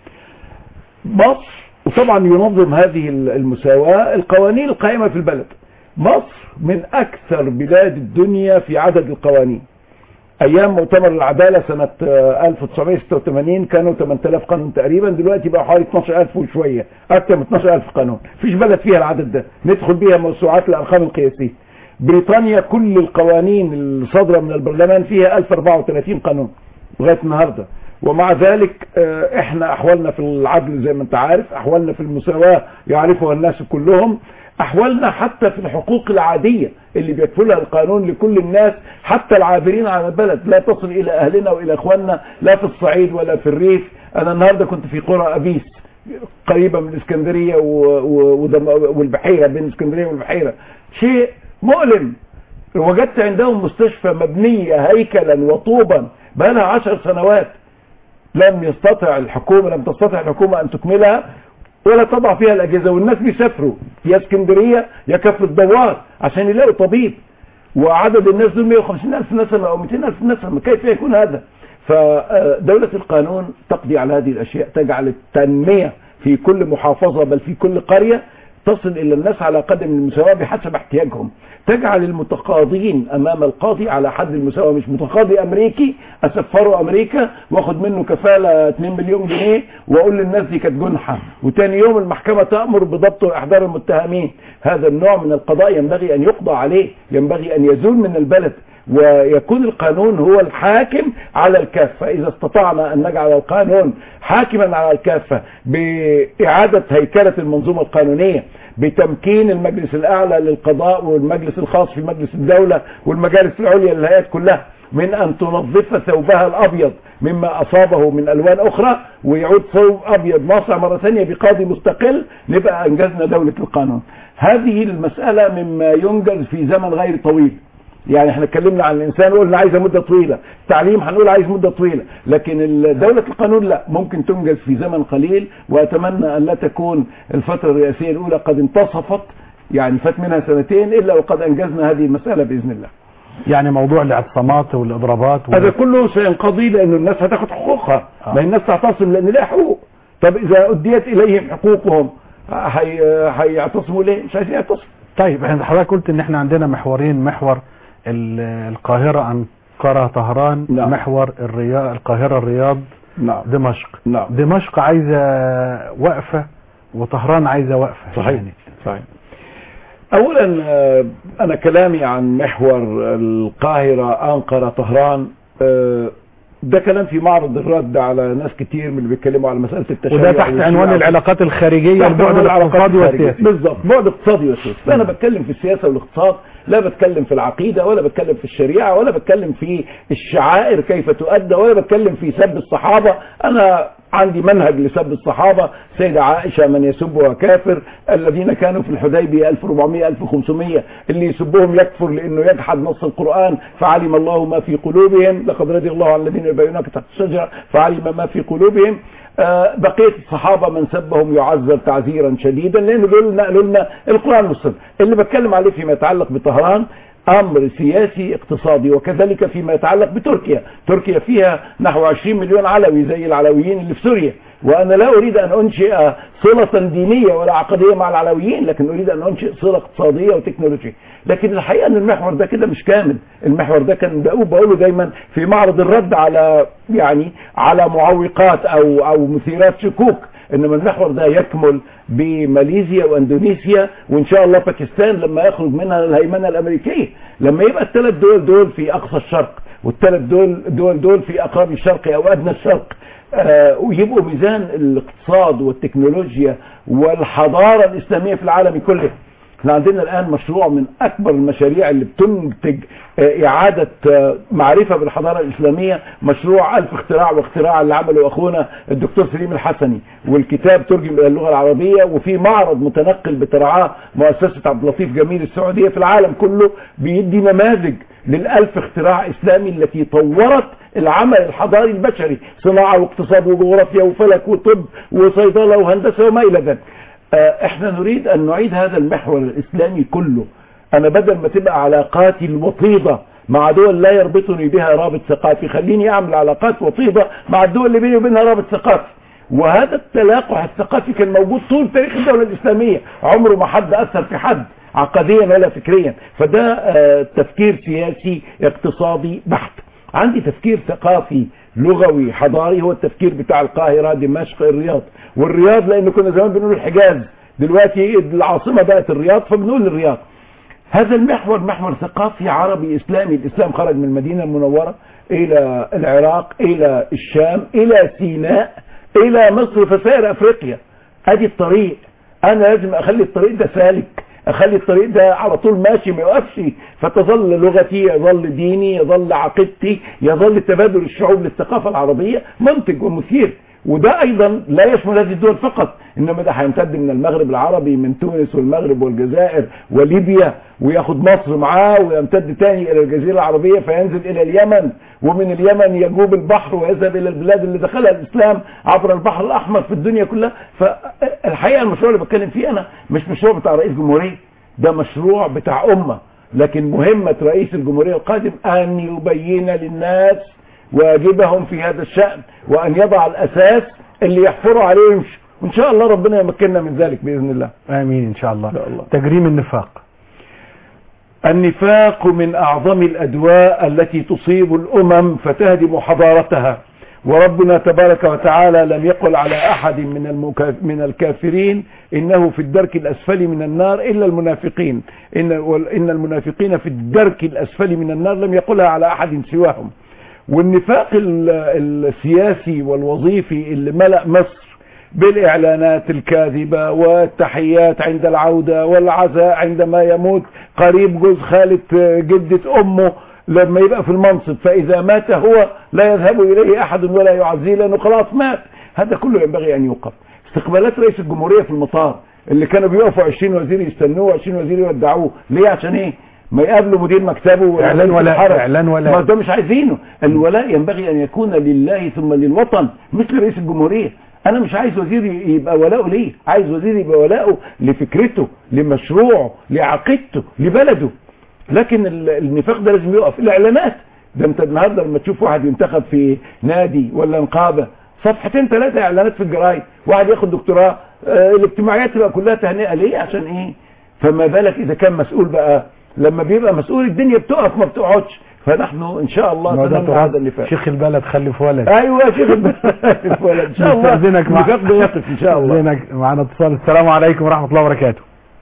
مصر وطبعا ينظم هذه المساواة القوانين القائمة في البلد. مصر من أكثر بلاد الدنيا في عدد القوانين. أيام مؤتمر العدالة سنة ألف وتسعمائة وستة وثمانين كانوا ثمانية آلاف قانون تقريبا، دلوقتي بقى حوالي اثناشر ألف وشوية، أكثر من اثناشر ألف قانون. فيش بلد فيها العدد ده، ندخل بيها موسوعات الأرقام القياسية. بريطانيا كل القوانين الصادرة من البرلمان فيها ألف وأربعة وثلاثين قانون لغاية النهاردة، ومع ذلك احنا أحوالنا في العدل زي ما انت عارف، أحوالنا في المساواة يعرفها الناس كلهم، أحوالنا حتى في الحقوق العادية اللي بيكفلها القانون لكل الناس حتى العابرين على البلد، لا تصل إلى أهلنا وإلى إخواننا لا في الصعيد ولا في الريف. أنا النهاردة كنت في قرى أبيس قريبة من الإسكندرية والبحيرة، بين الإسكندرية والبحيرة، شيء مؤلم. وجدت عندهم مستشفى مبنية هيكلا وطوبا بقى لها عشر سنوات، لم يستطع الحكومة لم تستطع الحكومة أن تكملها ولا تضع فيها الأجهزة، والناس بيسافروا يا اسكندرية يا كفر الدوار عشان يلاقوا طبيب، وعدد الناس دول مئة وخمسين ألف نسمة أو مئتين ألف نسمة، كيف يكون هذا؟ فدولة القانون تقضي على هذه الأشياء، تجعل التنمية في كل محافظة بل في كل قرية تصل إلى الناس على قدم المساواة بحسب احتياجهم، تجعل المتقاضين أمام القاضي على حد المساواة، مش متقاضي أمريكي أسفره أمريكا واخد منه كفالة اثنين مليون جنيه وأقول للناس دي كانت جنحة، وتاني يوم المحكمة تأمر بضبط وإحضار المتهمين. هذا النوع من القضاء ينبغي أن يقضى عليه، ينبغي أن يزول من البلد، ويكون القانون هو الحاكم على الكافة. إذا استطعنا أن نجعل القانون حاكما على الكافة بإعادة هيكلة المنظومة القانونية، بتمكين المجلس الأعلى للقضاء والمجلس الخاص في مجلس الدولة والمجالس العليا للهيئات كلها من أن تنظف ثوبها الأبيض مما أصابه من ألوان أخرى ويعود ثوب أبيض ناصع مرة ثانية بقاضي مستقل، نبقى أنجزنا دولة القانون. هذه المسألة مما ينجز في زمن غير طويل. يعني احنا اتكلمنا عن الانسان وقلنا عايزه مده طويله، التعليم هنقول عايز مده طويله، لكن دوله القانون لا، ممكن تنجز في زمن قليل. واتمنى ان لا تكون الفتره الرئاسيه الاولى قد انتصفت، يعني فات منها سنتين الا وقد انجزنا هذه المساله باذن الله. يعني موضوع الاعتصامات والاضرابات و... هذا كله سينقضي لانه الناس هتاخد حقوقها، آه. ما الناس تعتصم لان لها حقوق. طب اذا اديت اليهم حقوقهم هيعتصموا ليه؟ مش عايزين يعتصموا. طيب حضرتك قلت ان احنا عندنا محورين، محور القاهرة أنقرة طهران، نعم. محور الرياض القاهرة الرياض، نعم. دمشق. نعم. دمشق عايزة وقفة وطهران عايزة وقفة. صحيح. يعني. صحيح. أولا أنا كلامي عن محور القاهرة أنقرة طهران ده كلام في معرض الرد على ناس كتير من اللي بيتكلموا على مسألة التشيع، وده تحت عنوان العلاقات الخارجية، البعد الاقتصادي والسياسي. بالظبط، بعد اقتصادي وسياسي. فأنا بتكلم في السياسة والاقتصاد، لا بتكلم في العقيدة ولا بتكلم في الشريعة ولا بتكلم في الشعائر كيف تؤدى ولا بتكلم في سب الصحابة. أنا عندي منهج لسب الصحابة، سيدة عائشة من يسبها كافر، الذين كانوا في الحديبية ألف وأربعمائة ألف وخمسمائة اللي يسبهم يكفر لأنه يجحد نص القرآن، فعلم الله ما في قلوبهم، لقد رضي الله عن الذين يبايعونك تحت الشجرة فعلم ما في قلوبهم. آه بقية الصحابة من سبهم يعذر تعذيرا شديدا، لأنه دول نقلوا لنا القرآن والسنة. اللي بتكلم عليه فيما يتعلق بطهران أمر سياسي اقتصادي، وكذلك فيما يتعلق بتركيا. تركيا فيها نحو عشرين مليون علوي زي العلويين اللي في سوريا، وأنا لا أريد أن أنشئ صلة دينية ولا عقدية مع العلويين، لكن أريد أن أنشئ صلة اقتصادية وتكنولوجية. لكن الحقيقة أن المحور ده كده مش كامل. المحور ده كان بقوله دايما في معرض الرد على يعني على معوقات أو أو مثيرات شكوك، إنما المحور ده يكمل بماليزيا واندونيسيا وإن شاء الله باكستان لما يخرج منها الهيمنة الأمريكية، لما يبقى الثلاث دول دول في أقصى الشرق والثلاث دول دول دول في أقرب الشرق أو أدنى الشرق. آه ويبقوا ميزان الاقتصاد والتكنولوجيا والحضارة الإسلامية في العالم كله. احنا عندنا الآن مشروع من أكبر المشاريع اللي بتنتج آه إعادة آه معرفة بالحضارة الإسلامية، مشروع ألف اختراع واختراع اللي عمله أخونا الدكتور سليم الحسني، والكتاب ترجم إلى اللغة العربية، وفي معرض متنقل بترعاه مؤسسة عبد اللطيف جميل السعودية في العالم كله بيدي نماذج للألف اختراع إسلامي التي طورت العمل الحضاري البشري، صناعة واقتصاد وجغرافيا وفلك وطب وصيدلة وهندسة وما إلى ذلك. احنا نريد ان نعيد هذا المحور الاسلامي كله. انا بدل ما تبقى علاقاتي الوطيدة مع دول لا يربطني بها رابط ثقافي، خليني اعمل علاقات وطيدة مع الدول اللي بيني وبينها رابط ثقافي. وهذا التلاقح الثقافي كان موجود طول تاريخ الدولة الاسلامية، عمره ما حد اثر في حد عقديا ولا فكريا. فده اه تفكير سياسي اقتصادي بحت. عندي تفكير ثقافي لغوي حضاري، هو التفكير بتاع القاهرة دمشق الرياض. والرياض لأنه كنا زمان بنقول الحجاز، دلوقتي العاصمة بقت الرياض فبنقول الرياض. هذا المحور محور ثقافي عربي إسلامي. الإسلام خرج من المدينة المنورة إلى العراق إلى الشام إلى سيناء إلى مصر فسائر أفريقيا. أدي الطريق، أنا لازم أخلي الطريق ده سالك، اخلي الطريق ده على طول ماشي ما يوقفش، فتظل لغتي، يظل ديني، يظل عقيدتي، يظل تبادل الشعوب للثقافة العربية منتج ومثير. وده ايضا لا يشمل هذه الدول فقط، انما ده هيمتد من المغرب العربي، من تونس والمغرب والجزائر وليبيا، وياخد مصر معاه، ويمتد تاني الى الجزيرة العربية، فينزل الى اليمن، ومن اليمن يجوب البحر ويذهب الى البلاد اللي دخلها الاسلام عبر البحر الاحمر في الدنيا كلها. فالحقيقة المشروع اللي بتكلم فيه انا مش مشروع بتاع رئيس جمهورية، ده مشروع بتاع امة. لكن مهمة رئيس الجمهورية القادم ان يبين للناس واجبهم في هذا الشأن، وان يضع الاساس اللي يحفروا عليه ويمشوا، وان شاء الله ربنا يمكننا من ذلك باذن الله. امين ان شاء الله. إن شاء الله. تجريم النفاق. النفاق من اعظم الادواء التي تصيب الامم فتهدم حضارتها، وربنا تبارك وتعالى لم يقل على احد من المكاف من الكافرين انه في الدرك الاسفل من النار الا المنافقين، ان ان المنافقين في الدرك الاسفل من النار، لم يقلها على احد سواهم. والنفاق السياسي والوظيفي اللي ملأ مصر بالاعلانات الكاذبة والتحيات عند العودة والعزاء عندما يموت قريب جوز خالة جدة امه لما يبقى في المنصب، فاذا مات هو لا يذهب اليه احد ولا يعزيه لانه خلاص مات. هذا كله ينبغي ان يوقف. استقبالات رئيس الجمهورية في المطار اللي كانوا بيقفوا عشرين وزير يستنوه وعشرين وزير يودعوه، ليه؟ عشان ايه؟ ما يقابلوا مدير مكتبه اعلان ولا اعلان ولا ما ده مش عايزينه. الولاء ينبغي ان يكون لله ثم للوطن مثل رئيس الجمهورية. انا مش عايز وزير يبقى ولاؤه ليه، عايز وزير يبقى ولاؤه لفكرته، لمشروعه، لعقيدته، لبلده. لكن النفاق ده لازم يقف. الاعلانات ده انت النهارده لما تشوف واحد ينتخب في نادي ولا نقابه، صفحتين ثلاثه اعلانات في الجرايد، واحد ياخد دكتوراه، اه الاجتماعيات تبقى كلها تهنئه، ليه؟ عشان ايه؟ فما بالك اذا كان مسؤول بقى، لما بيبقى مسؤول الدنيا بتقف ما بتقعدش. فنحن ان شاء الله سنمنع هذا النفاق. شيخ البلد خلف ولد. ايوه شيخ البلد خلف ولد ان شاء الله. النفاق ده يقف ان شاء الله. استاذنك معنا اتصال. السلام عليكم ورحمه الله وبركاته.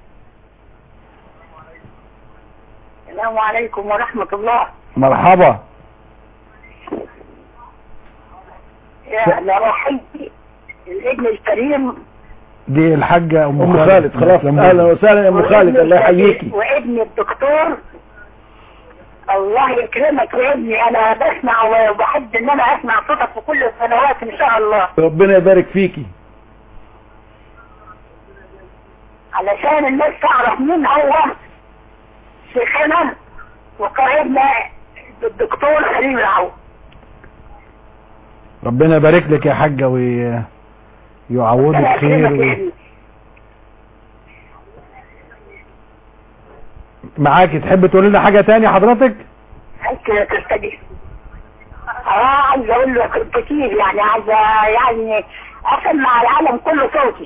السلام عليكم ورحمة الله. مرحبا. يا لروحي الابن الكريم دي الحاجة ام ام خالد. خلاص اهلا وسهلا يا ام خالد، الله يحييكي. وابن الدكتور الله يكرمك يا ابني، انا بسمع وبحب ان انا اسمع صوتك في كل السنوات ان شاء الله. ربنا يبارك فيكي. علشان الناس تعرف مين هو شيخنا وقائدنا الدكتور خليل العوض. ربنا يبارك لك يا حاجة ويعوضك خير و... معاكي. تحب تقول لنا حاجة تانية حضرتك؟ انت تستجيب. اه عايز اقول لك كتير، يعني عايز يعني اسمع العالم كله صوتي.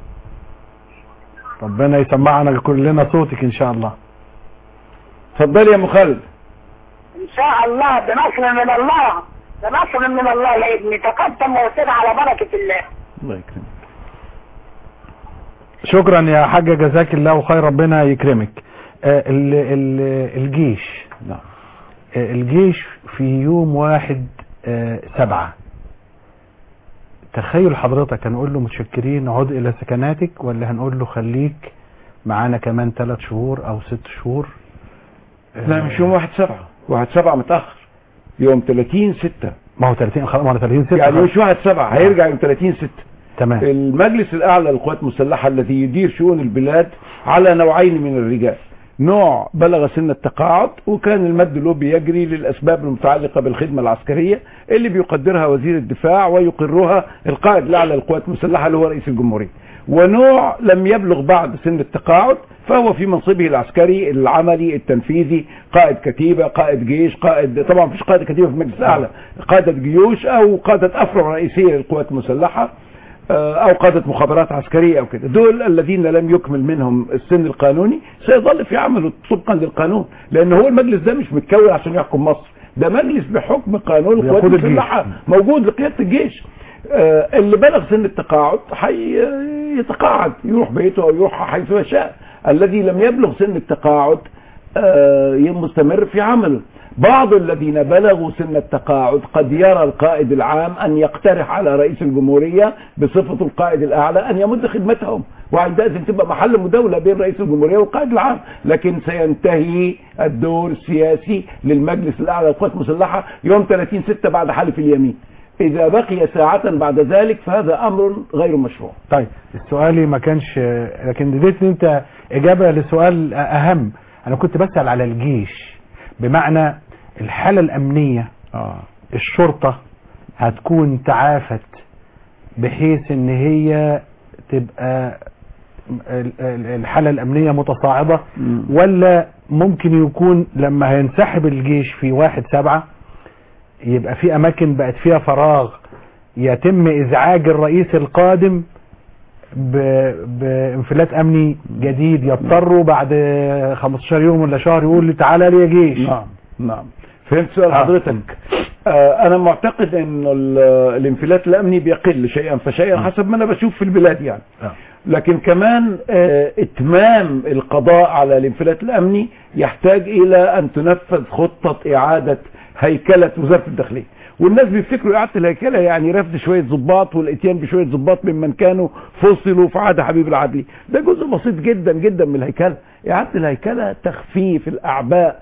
ربنا يسمعنا كلنا صوتك ان شاء الله. اتفضلي يا ام خالد. ان شاء الله بنصر من الله، بنصر من الله يا ابني. تقدم وسير على بركة الله. الله يكرمك. شكرا يا حاجة، جزاك الله خير، ربنا يكرمك. آه ال ال الجيش نعم. آه الجيش في يوم واحد آه سبعة تخيل حضرتك هنقول له متشكرين عد الى سكناتك، ولا هنقول له خليك معانا كمان ثلاث شهور او ست شهور؟ لا مش يوم واحد سبعة، واحد سبعة متأخر، يوم ثلاثين ستة. ما هو ثلاثين خلاص، ما هو ثلاثين ستة يعني مش واحد سبعة، هيرجع يوم ثلاثين ستة. تمام. المجلس الأعلى للقوات المسلحة الذي يدير شؤون البلاد على نوعين من الرجال، نوع بلغ سن التقاعد وكان المد له بيجري للأسباب المتعلقة بالخدمة العسكرية اللي بيقدرها وزير الدفاع ويقرها القائد الأعلى للقوات المسلحة اللي هو رئيس الجمهورية، ونوع لم يبلغ بعد سن التقاعد فهو في منصبه العسكري العملي التنفيذي، قائد كتيبة، قائد جيش، قائد، طبعا مفيش قائد كتيبة في المجلس الأعلى، قادة جيوش أو قادة أفرع رئيسية للقوات المسلحة أو قادة مخابرات عسكرية أو كده. دول الذين لم يكمل منهم السن القانوني سيظل في عمله طبقا للقانون، لأن هو المجلس ده مش متكون عشان يحكم مصر، ده مجلس بحكم قانون القوات المسلحة موجود لقيادة الجيش. اللي بلغ سن التقاعد يتقاعد يروح بيته أو يروح حيث يشاء، الذي لم يبلغ سن التقاعد مستمر في عمله. بعض الذين بلغوا سن التقاعد قد يرى القائد العام أن يقترح على رئيس الجمهورية بصفة القائد الأعلى أن يمد خدمتهم، وعندئذ تبقى محل مداولة بين رئيس الجمهورية والقائد العام، لكن سينتهي الدور السياسي للمجلس الأعلى للقوات المسلحة يوم ثلاثين ستة بعد حلف اليمين. إذا بقي ساعة بعد ذلك فهذا أمر غير مشروع. طيب السؤال ما كانش، لكن اديتني أنت إجابة لسؤال أهم. أنا كنت بسأل على الجيش، بمعنى الحالة الأمنية آه. الشرطة هتكون تعافت بحيث ان هي تبقى الحالة الأمنية متصاعدة، ولا ممكن يكون لما هينسحب الجيش في واحد سبعة يبقى في أماكن بقت فيها فراغ يتم إزعاج الرئيس القادم بانفلات أمني جديد، يضطروا بعد خمستاشر يوم ولا شهر يقول لي تعالى لي يا جيش. نعم نعم فهمت سؤال حضرتك. آه انا معتقد ان الانفلات الامني بيقل شيئا فشيئا حسب ما انا بشوف في البلاد يعني، لكن كمان آه اتمام القضاء على الانفلات الامني يحتاج الى ان تنفذ خطة اعادة هيكلة وزارة الداخلية. والناس بيفتكروا اعادة الهيكلة يعني رفض شوية ضباط والاتيان بشوية ضباط ممن كانوا فصلوا في عهد حبيب العدلي، ده جزء بسيط جدا جدا من الهيكلة. اعادة الهيكلة تخفيف الاعباء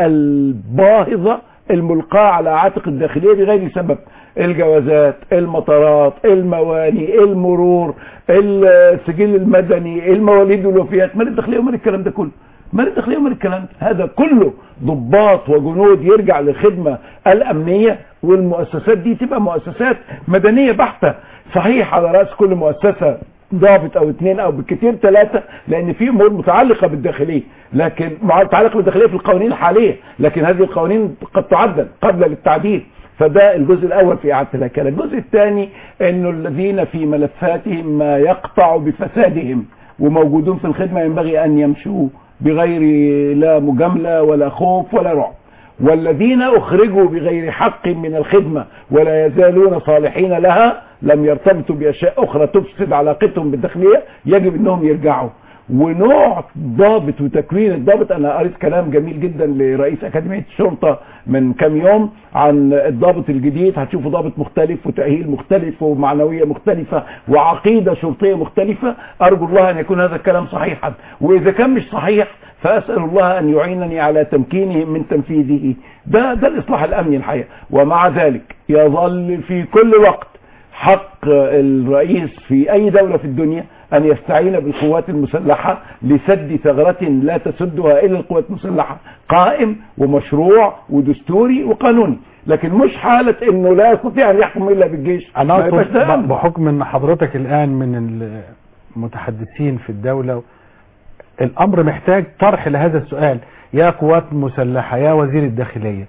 الباهظة الملقاة على عاتق الداخلية بغير سبب، الجوازات، المطارات، المواني، المرور، السجل المدني، المواليد والوفيات، مال الداخلية ومال الكلام ده كله، مال الداخلية ومال الكلام ده، هذا كله ضباط وجنود يرجع للخدمة الأمنية، والمؤسسات دي تبقى مؤسسات مدنية بحتة. صحيح على رأس كل مؤسسة ضابط او اثنين او بالكثير ثلاثة، لان في امور متعلقة بالداخلية، لكن متعلقة بالداخلية في القوانين الحالية، لكن هذه القوانين قد تعدل قبل للتعديل. فده الجزء الاول في اعادة الهيكلة. الجزء الثاني انه الذين في ملفاتهم ما يقطع بفسادهم وموجودون في الخدمة ينبغي ان يمشوا بغير لا مجاملة ولا خوف ولا رعب، والذين اخرجوا بغير حق من الخدمة ولا يزالون صالحين لها لم يرتبطوا باشياء اخرى تفسد علاقتهم بالداخلية يجب انهم يرجعوا. ونوع ضابط وتكوين الضابط، انا قريت كلام جميل جدا لرئيس اكاديمية الشرطة من كام يوم عن الضابط الجديد، هتشوفوا ضابط مختلف وتأهيل مختلف ومعنوية مختلفة وعقيدة شرطية مختلفة. ارجو الله ان يكون هذا الكلام صحيحا، واذا كان مش صحيح فاسأل الله ان يعينني على تمكينهم من تنفيذه. ده ده الاصلاح الامني الحقيقة. ومع ذلك يظل في كل وقت حق الرئيس في اي دولة في الدنيا ان يستعين بالقوات المسلحة لسد ثغرة لا تسدها الا القوات المسلحة، قائم ومشروع ودستوري وقانوني، لكن مش حالة انه لا يستطيع ان يحكم الا بالجيش. انا بحكم ان حضرتك الان من المتحدثين في الدولة، الامر محتاج طرح لهذا السؤال. يا قوات مسلحة، يا وزير الداخلية،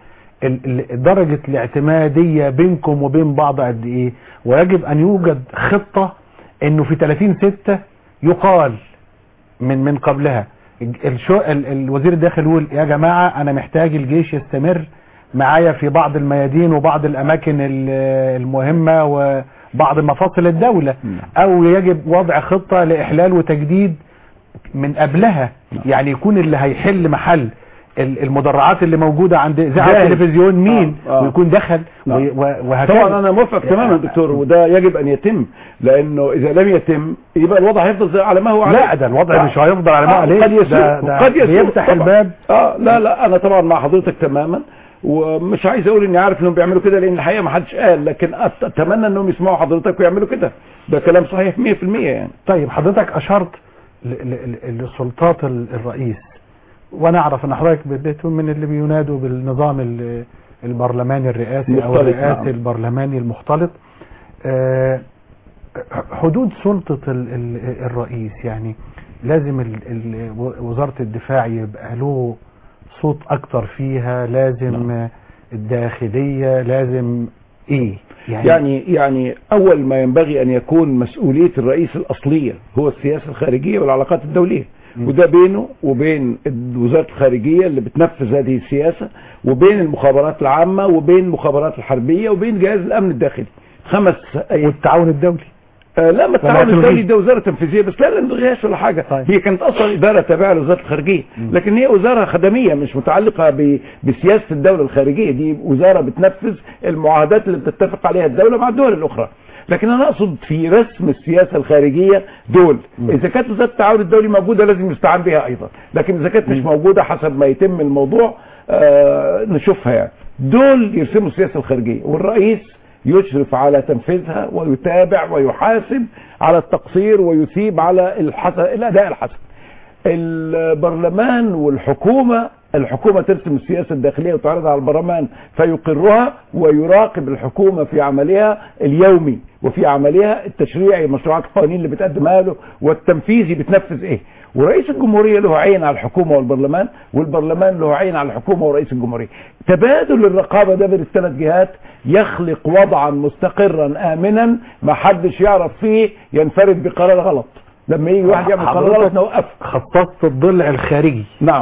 درجة الاعتمادية بينكم وبين بعض قد ايه؟ ويجب ان يوجد خطة انه في ثلاثين ستة يقال من من قبلها الشو الوزير الداخلي يقول يا جماعة انا محتاج الجيش يستمر معايا في بعض الميادين وبعض الاماكن المهمة وبعض مفاصل الدولة، او يجب وضع خطة لاحلال وتجديد من قبلها، يعني يكون اللي هيحل محل المدرعات اللي موجودة عند اذاعة التلفزيون مين آه. آه. ويكون دخل آه. وهكذا. طبعا انا موافق تماما دكتور، وده يجب ان يتم، لانه اذا لم يتم يبقى الوضع هيفضل على ما هو عليه. لا ده الوضع آه. مش هيفضل على ما هو آه. عليه، قد يسوء ده ده قد يسوء يفتح الباب. اه لا لا انا طبعا مع حضرتك تماما، ومش عايز اقول اني عارف انهم بيعملوا كده لان الحقيقه ما حدش قال، لكن اتمنى انهم يسمعوا حضرتك ويعملوا كده. ده كلام صحيح مية في المية يعني. طيب حضرتك اشرت لسلطات الرئيس، وانا اعرف ان حضرتك بديتم من اللي بينادوا بالنظام البرلماني الرئاسي او الرئاسي نعم. البرلماني المختلط. أه حدود سلطة الرئيس، يعني لازم وزارة الدفاع يبقى له صوت اكتر فيها، لازم نعم. الداخلية لازم ايه يعني, يعني يعني اول ما ينبغي ان يكون مسؤولية الرئيس الاصلية هو السياسة الخارجية والعلاقات الدولية، وده بينه وبين وزارة الخارجية اللي بتنفذ هذه السياسة، وبين المخابرات العامة، وبين المخابرات الحربية، وبين جهاز الامن الداخلي. خمس والتعاون الدولي آه لا ما التعاون الدولي ده وزارة تنفيذية بس، لا لا نلغيهاش ولا حاجة. طيب. هي كانت اصلا ادارة تابعة لوزارة الخارجية، لكن هي وزارة خدمية مش متعلقة بسياسة الدولة الخارجية، دي وزارة بتنفذ المعاهدات اللي بتتفق عليها الدولة مع الدول الاخرى. لكن انا اقصد في رسم السياسة الخارجية دول، اذا كانت وزارة التعاون الدولي موجودة لازم يستعان بها ايضا، لكن اذا كانت مش موجودة حسب ما يتم الموضوع آه نشوفها يعني. دول يرسموا السياسة الخارجية، والرئيس يشرف على تنفيذها ويتابع ويحاسب على التقصير ويثيب على الحسن الاداء الحسن. البرلمان والحكومة، الحكومة ترسم السياسة الداخلية وتعرضها على البرلمان فيقرها، ويراقب الحكومة في عملها اليومي وفي عملها التشريعي، مشروعات القوانين اللي بتقدمها له، والتنفيذي بتنفذ ايه. ورئيس الجمهورية له عين على الحكومة والبرلمان، والبرلمان له عين على الحكومة ورئيس الجمهورية. تبادل الرقابة ده بين الثلاث جهات يخلق وضعا مستقرا آمنا ما حدش يعرف فيه ينفرد بقرار غلط. لما يجي واحد يعمل قرار غلط نوقف. خصصت الضلع الخارجي نعم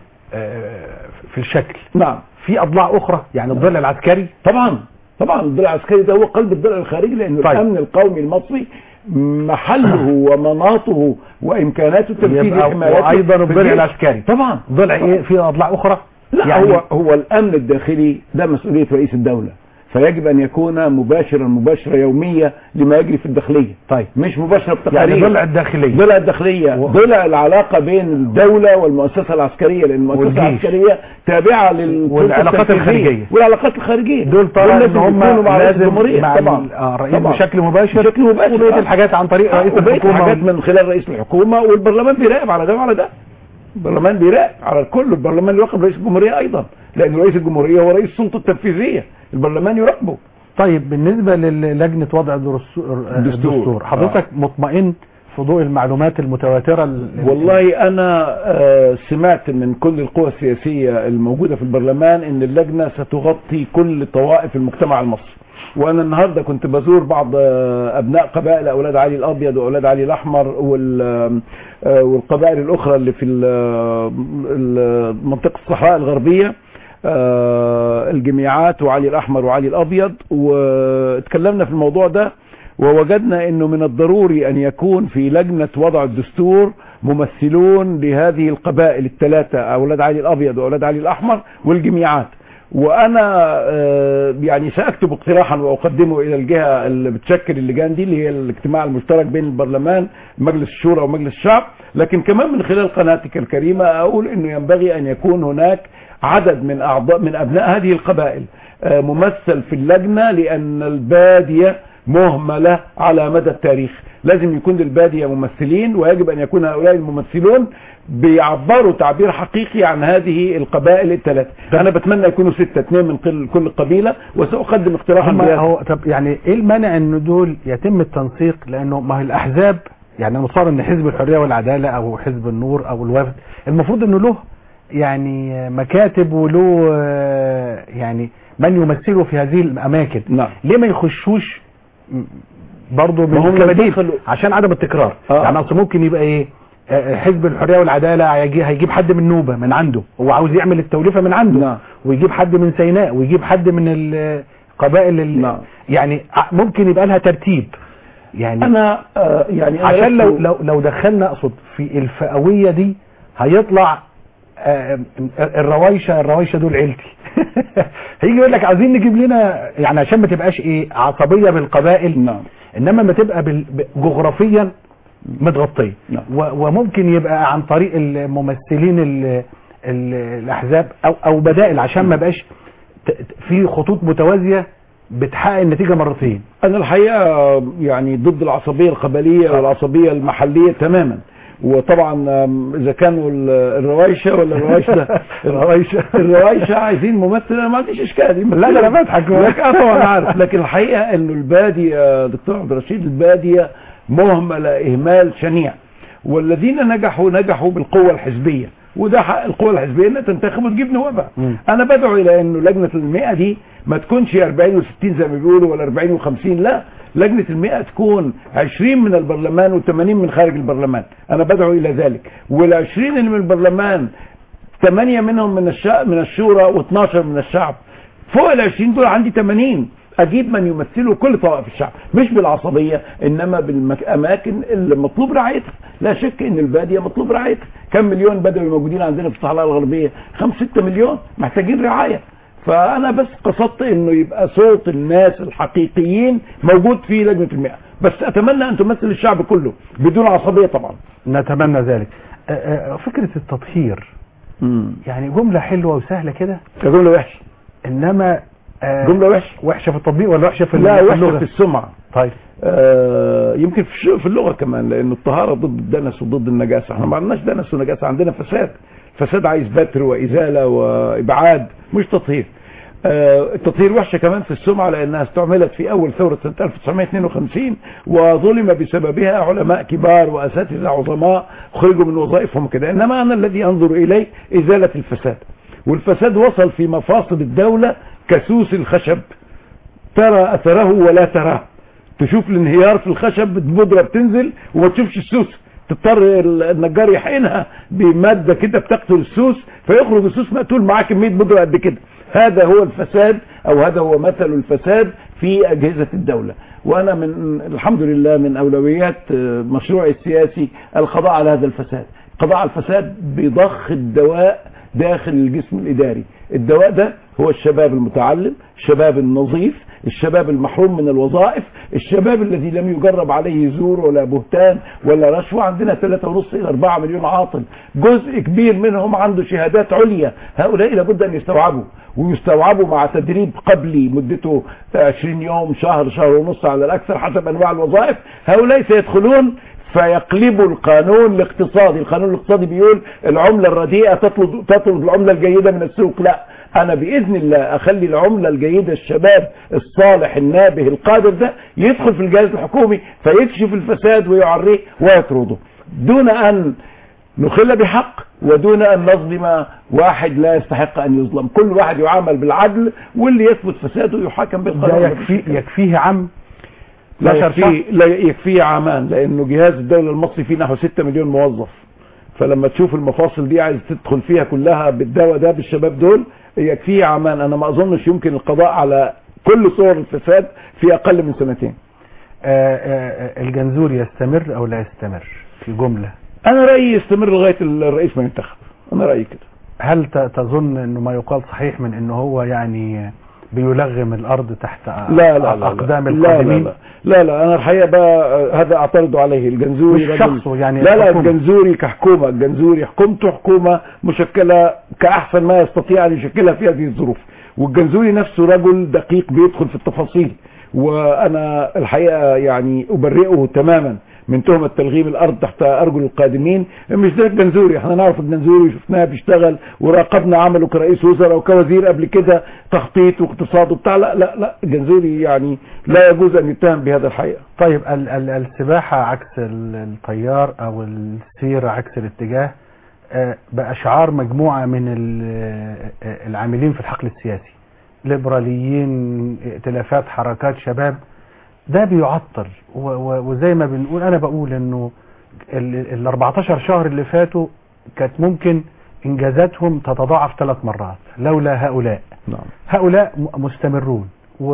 في الشكل، نعم في اضلاع اخرى يعني الضلع نعم. العسكري طبعا طبعا الضلع العسكري ده هو قلب الضلع الخارجي، لانه طيب. الامن القومي المصري محله ومناطه وامكاناته تنفيذ حمايته، وايضا الضلع العسكري طبعا ضلع ايه في اضلاع اخرى. لا يعني هو هو الامن الداخلي ده مسؤوليه رئيس الدوله، فيجب ان يكون مباشرا مباشره يوميه لما يجري في الداخليه. طيب مش مباشره بتقارير يعني ضلع الداخليه ضلع الداخليه و... ضلع العلاقه بين الدوله والمؤسسه العسكريه، لان المؤسسه العسكريه تابعه لل والعلاقات الخارجيه والعلاقات الخارجيه دول طبعا هم لازم مع طبعا الرئيس بشكل مباشر بشكل مباشر وبقيه الحاجات عن طريق رئيس الحكومه، حاجات من خلال رئيس الحكومه، والبرلمان بيراقب على ده وعلى ده. البرلمان بيراقب على الكل، البرلمان يراقب رئيس الجمهوريه ايضا، لان رئيس الجمهوريه هو رئيس السلطه التنفيذيه، البرلمان يراقبه. طيب بالنسبة للجنة وضع الدستور حضرتك آه. مطمئن في ضوء المعلومات المتواترة؟ والله أنا سمعت من كل القوى السياسية الموجودة في البرلمان إن اللجنة ستغطي كل طوائف المجتمع المصري. وأنا النهاردة كنت بزور بعض أبناء قبائل أولاد علي الأبيض وأولاد علي الأحمر والقبائل الأخرى اللي في منطقة الصحراء الغربية، الجميعات وعلي الأحمر وعلي الأبيض، واتكلمنا في الموضوع ده، ووجدنا انه من الضروري ان يكون في لجنة وضع الدستور ممثلون لهذه القبائل الثلاثة، اولاد علي الأبيض واولاد علي الأحمر والجميعات. وانا يعني سأكتب اقتراحا واقدمه الى الجهة اللي بتشكل اللجان دي، اللي هي الاجتماع المشترك بين البرلمان مجلس الشورى ومجلس الشعب، لكن كمان من خلال قناتك الكريمة اقول انه ينبغي ان يكون هناك عدد من اعضاء من ابناء هذه القبائل ممثل في اللجنة، لان البادية مهملة على مدى التاريخ. لازم يكون للبادية ممثلين، ويجب ان يكون هؤلاء الممثلون بيعبروا تعبير حقيقي عن هذه القبائل الثلاث. انا بتمنى يكونوا ستة، اثنين من كل قبيلة، وسأقدم اقتراحا بهذا. طب يعني ايه المانع ان دول يتم التنسيق؟ لانه ما هي الاحزاب يعني مصار ان حزب الحرية والعدالة او حزب النور او الوفد المفروض انه له يعني مكاتب وله يعني من يمثله في هذه الاماكن. نعم. ليه ما يخشوش برضه بالكبديل عشان عدم التكرار؟ آه. يعني اصل ممكن يبقى ايه حزب الحرية والعدالة هيجيب حد من نوبة من عنده، هو عاوز يعمل التوليفة من عنده. نعم. ويجيب حد من سيناء ويجيب حد من القبائل. نعم. يعني ممكن يبقى لها ترتيب. يعني انا آه يعني عشان لو لو لو دخلنا اقصد في الفئوية دي هيطلع آه الروايشه الروايشه دول عيلتي هيجي يقول لك عايزين نجيب لنا يعني عشان ما تبقاش ايه عصبيه بالقبائل. نعم. انما ما تبقى بال- جغرافيا متغطيه. نعم. و- وممكن يبقى عن طريق الممثلين ال- ال- الاحزاب او او بدائل عشان ما بقاش ت- ت- في خطوط متوازيه بتحقق النتيجه مرتين. انا الحقيقه يعني ضد العصبيه القبليه والعصبيه المحليه تماما. وطبعا اذا كانوا الروايشه ولا الروايشه الروايشه الروايشه عايزين ممثل، انا ما عنديش اشكال. لا لا انا بضحك. لك اه طبعا عارف، لكن الحقيقه انه الباديه دكتور عبد الرشيد الباديه مهمله اهمال شنيع، والذين نجحوا نجحوا بالقوه الحزبيه، وده حق القوى الحزبيه انها تنتخب وتجيب نوابها. انا بدعو الى انه لجنه المئة دي ما تكونش أربعين وستين زي ما بيقولوا ولا أربعين وخمسين، لا، لجنه المئة تكون عشرين من البرلمان وثمانين من خارج البرلمان. انا بدعو الى ذلك. والعشرين اللي من البرلمان ثمانية منهم من الشعب من الشورى واثناشر من الشعب. فوق العشرين دول عندي ثمانين، اجيب من يمثلوا كل طوائف الشعب، مش بالعصبيه انما بالاماكن اللي مطلوب رعايتها. لا شك ان الباديه مطلوب رعايتها. كم مليون بدوي موجودين عندنا في الصحراء الغربيه؟ خمسة ستة مليون محتاجين رعايه. فانا بس قصدت انه يبقى صوت الناس الحقيقيين موجود في لجنه المئة، بس اتمنى ان تمثل الشعب كله بدون عصبيه طبعا. نتمنى ذلك. فكره التطهير امم يعني جمله حلوه وسهله كده، جمله وحشه، انما جمله وحشه وحشه في التطبيق ولا وحشه في لا اللغه؟ وحشه في السمعه. طيب آه يمكن في في اللغه كمان، لان الطهاره ضد الدنس وضد النجاسه. احنا ما عندناش دنس ونجاسه، عندنا فساد. فساد عايز بتر وازاله وابعاد، مش تطهير. آه التطهير وحشه كمان في السمعه، لانها استعملت في اول ثوره سنه ألف وتسعمائة واثنين وخمسين، وظلم بسببها علماء كبار واساتذه عظماء خرجوا من وظائفهم كده. انما انا الذي انظر اليه ازاله الفساد. والفساد وصل في مفاصل الدوله كسوس الخشب، ترى اثره ولا تراه. تشوف الانهيار في الخشب، البودره بتنزل وما تشوفش السوس، تضطر النجار يحقنها بماده كده بتقتل السوس، فيخرج السوس مقتول معاه كميه بودره قد كده. هذا هو الفساد، او هذا هو مثل الفساد في اجهزه الدوله. وانا من الحمد لله من اولويات مشروعي السياسي القضاء على هذا الفساد. القضاء على الفساد بضخ الدواء داخل الجسم الاداري. الدواء ده هو الشباب المتعلم، الشباب النظيف، الشباب المحروم من الوظائف، الشباب الذي لم يجرب عليه زور ولا بهتان ولا رشوة. عندنا ثلاثة ونص إلى أربعة مليون عاطل، جزء كبير منهم عنده شهادات عليا. هؤلاء لابد أن يستوعبوا، ويستوعبوا مع تدريب قبلي مدته عشرين يوم، شهر، شهر ونص على الأكثر حسب أنواع الوظائف. هؤلاء سيدخلون فيقلبوا القانون الاقتصادي. القانون الاقتصادي بيقول العملة الرديئة تطرد تطرد العملة الجيدة من السوق. لا، انا باذن الله اخلي العملة الجيدة، الشباب الصالح النابه القادر ده يدخل في الجهاز الحكومي فيكشف الفساد ويعريه ويطرده، دون ان نخل بحق ودون ان نظلم واحد لا يستحق ان يظلم. كل واحد يعامل بالعدل، واللي يثبت فساده يحاكم بالقانون. لا يكفي يكفيه عام، لا يكفيه لا يكفيه عامان، لانه جهاز الدولة المصري فيه نحو ستة مليون موظف. فلما تشوف المفاصل دي عايز تدخل فيها كلها بالدواء ده بالشباب دول، يكفيه عمان. انا ما اظنش يمكن القضاء على كل صور الفساد في اقل من سنتين. آآ آآ الجنزور يستمر او لا يستمر في جملة؟ انا رأيي يستمر لغاية الرئيس ما ينتخب. انا رأيي كده. هل تظن انه ما يقال صحيح من انه هو يعني بيلغم الارض تحت لا لا لا اقدام لا القادمين؟ لا لا, لا, لا انا الحقيقه بقى هذا اعترض عليه. الجنزوري مش شخصه يعني، لا لا الجنزوري كحكومه، الجنزوري حكومته حكومه مشكله كاحسن ما يستطيع ان يشكلها في هذه الظروف. والجنزوري نفسه رجل دقيق بيدخل في التفاصيل، وانا الحقيقه يعني ابرئه تماما من تهمة تلغيم الارض تحت ارجل القادمين. مش ده الجنزوري، احنا نعرف الجنزوري وشفناه بيشتغل وراقبنا عمله كرئيس وزراء وكوزير قبل كده، تخطيط واقتصاد وبتاع. لا لا لا الجنزوري يعني لا يجوز ان يتهم بهذا الحقيقة. طيب ال ال السباحة عكس التيار او السير عكس الاتجاه باشعار مجموعة من العاملين في الحقل السياسي، ليبراليين، ائتلافات، حركات شباب، ده بيعطل. وزي ما بنقول، انا بقول انه ال أربعتاشر شهر اللي فاتوا كانت ممكن انجازاتهم تتضاعف ثلاث مرات لولا هؤلاء. نعم. هؤلاء مستمرون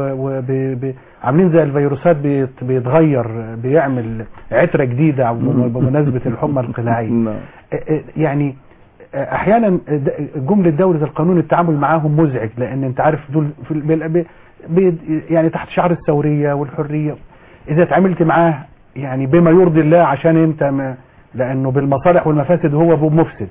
وعاملين زي الفيروسات، بيتغير، بيعمل عترة جديدة بمناسبة الحمى القلاعية. يعني احيانا جمله دوله القانون التعامل معاهم مزعج، لان انت عارف دول في ال- بي يعني تحت شعار الثوريه والحريه، اذا اتعاملت معاه يعني بما يرضي الله عشان انت ما لانه بالمصالح والمفاسد هو مفسد،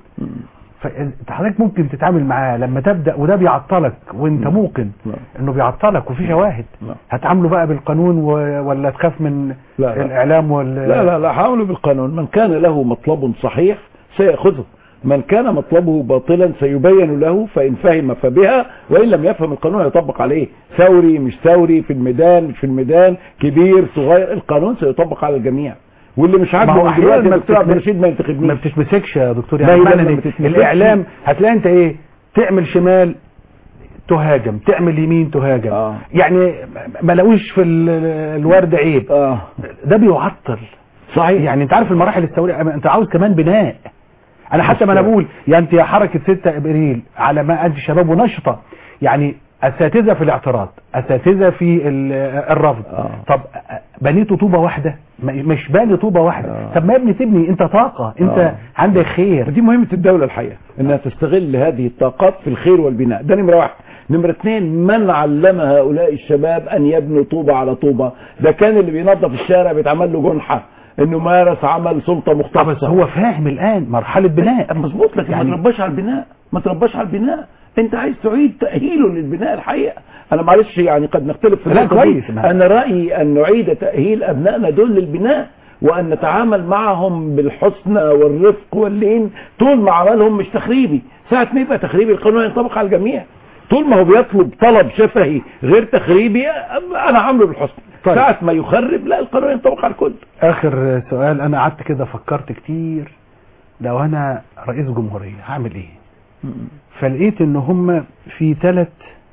فحضرتك ممكن تتعامل معاه لما تبدا وده بيعطلك وانت موقن انه بيعطلك وفي شواهد، هتعامله بقى بالقانون ولا تخاف من لا الاعلام وال لا لا لا حاولوا بالقانون. من كان له مطلب صحيح سيأخذه، من كان مطلبه باطلا سيبين له، فإن فهم فبها، وإن لم يفهم القانون يطبق عليه، ثوري مش ثوري، في الميدان مش في الميدان، كبير صغير، القانون سيطبق على الجميع. واللي مش عاجبه من دلوقتي دكتور عبد الرشيد ما ينتخبنيش. ما بتتمسكش يا دكتور، يعني معنى الاعلام هتلاقي انت ايه تعمل شمال تهاجم، تعمل يمين تهاجم، آه. يعني ما لقوش في الورد عيب، آه. ده بيعطل صحيح. يعني انت عارف المراحل الثوريه انت عاوز كمان بناء. انا حتى ما انا بقول يعني انت يا حركه ستة ابريل على ما انت شباب ونشطه، يعني اساتذه في الاعتراض، اساتذه في الرفض، آه. طب بنيتوا طوبه واحده؟ مش باني طوبه واحده. آه. طب ما يا ابني تبني، انت طاقه، انت آه. عندك خير. دي مهمه الدوله الحقيقه، انها تستغل هذه الطاقات في الخير والبناء. ده نمره واحد. نمرة اثنين، من علم هؤلاء الشباب ان يبنوا طوبه على طوبه؟ ده كان اللي بينظف الشارع بيتعمل له جنحه انه مارس عمل سلطه مختصه. بس هو فاهم الان مرحله بناء مظبوط، لكن يعني ما ترباش على البناء، ما ترباش على البناء. انت عايز تعيد تاهيله للبناء الحقيقه. انا معلش يعني قد نختلف في لا كويس، انا رايي ان نعيد تاهيل ابنائنا دول للبناء، وان نتعامل معهم بالحسنى والرفق واللين طول ما عملهم مش تخريبي. ساعه ما يبقى تخريبي القانون ينطبق على الجميع. طول ما هو بيطلب طلب شفهي غير تخريبي انا عامله بالحسن. طيب. ساعه ما يخرب لا القانون ينطبق على الكل. اخر سؤال، انا قعدت كده فكرت كتير، لو انا رئيس جمهوريه هعمل ايه؟ م- فلقيت ان هم في ثلاث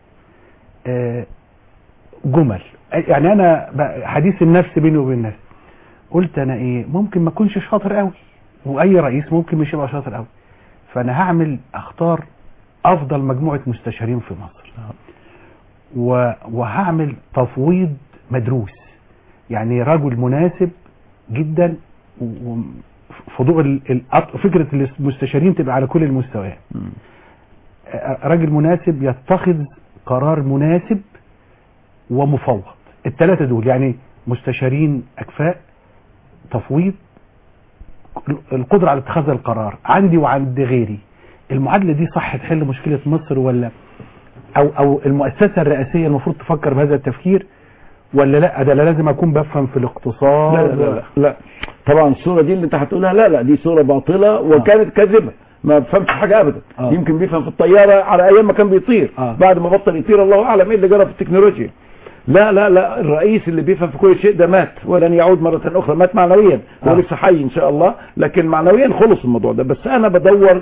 جمل، يعني انا حديث النفس بيني وبين الناس، قلت انا ايه ممكن ما اكونش شاطر قوي، واي رئيس ممكن مش يبقى شاطر قوي، فانا هعمل اختار افضل مجموعه مستشارين في مصر، وهعمل تفويض مدروس، يعني رجل مناسب جدا، في ضوء فكره المستشارين تبقى على كل المستويات، راجل مناسب يتخذ قرار مناسب ومفوض. الثلاثه دول يعني مستشارين اكفاء، تفويض، القدره على اتخاذ القرار عندي وعند غيري. المعادله دي صح تحل مشكله مصر، ولا او او المؤسسه الرئاسيه المفروض تفكر بهذا التفكير، ولا لا ده لازم اكون بفهم في الاقتصاد؟ لا لا لا, لا. طبعا الصوره دي اللي انت هتقولها لا لا دي صوره باطله وكانت كاذبه، ما بفهمش حاجه ابدا. آه. يمكن بيفهم في الطياره على ايام ما كان بيطير، آه. بعد ما بطل يطير الله اعلم ايه اللي جرى في التكنولوجيا. لا لا لا الرئيس اللي بيفهم في كل شيء ده مات ولن يعود مره اخرى، مات معنويا، هو لسه حي ان شاء الله، لكن معنويا خلص الموضوع ده. بس انا بدور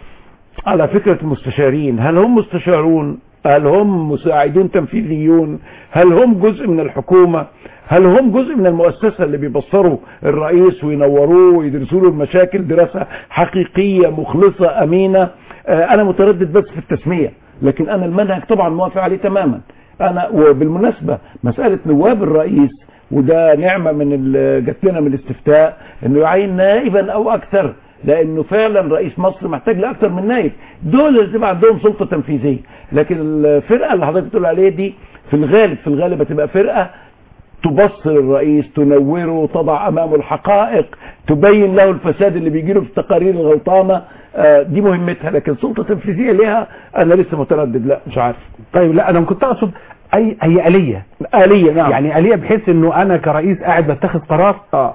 على فكره المستشارين، هل هم مستشارون؟ هل هم مساعدون تنفيذيون؟ هل هم جزء من الحكومه؟ هل هم جزء من المؤسسه اللي بيبصروا الرئيس وينوروه ويدرسوا له المشاكل دراسه حقيقيه مخلصه امينه؟ آه انا متردد بس في التسميه، لكن انا المنهج طبعا موافق عليه تماما. انا وبالمناسبه مساله نواب الرئيس، وده نعمه من اللي جات لنا من الاستفتاء انه يعين نائبا او اكثر، لانه فعلا رئيس مصر محتاج لاكثر من نائب، دول اللي تبقى عندهم سلطه تنفيذيه. لكن الفرقه اللي حضرتك بتقول عليها دي في الغالب في الغالب هتبقى فرقه تبصر الرئيس، تنوره، تضع امامه الحقائق، تبين له الفساد اللي بيجي له في التقارير الغلطانه، آه دي مهمتها. لكن سلطه تنفيذيه ليها انا لسه متردد، لا مش عارف. طيب لا انا كنت اقصد اي هي آلية آلية نعم، يعني آلية بحيث انه انا كرئيس قاعد بتخذ قرار، اه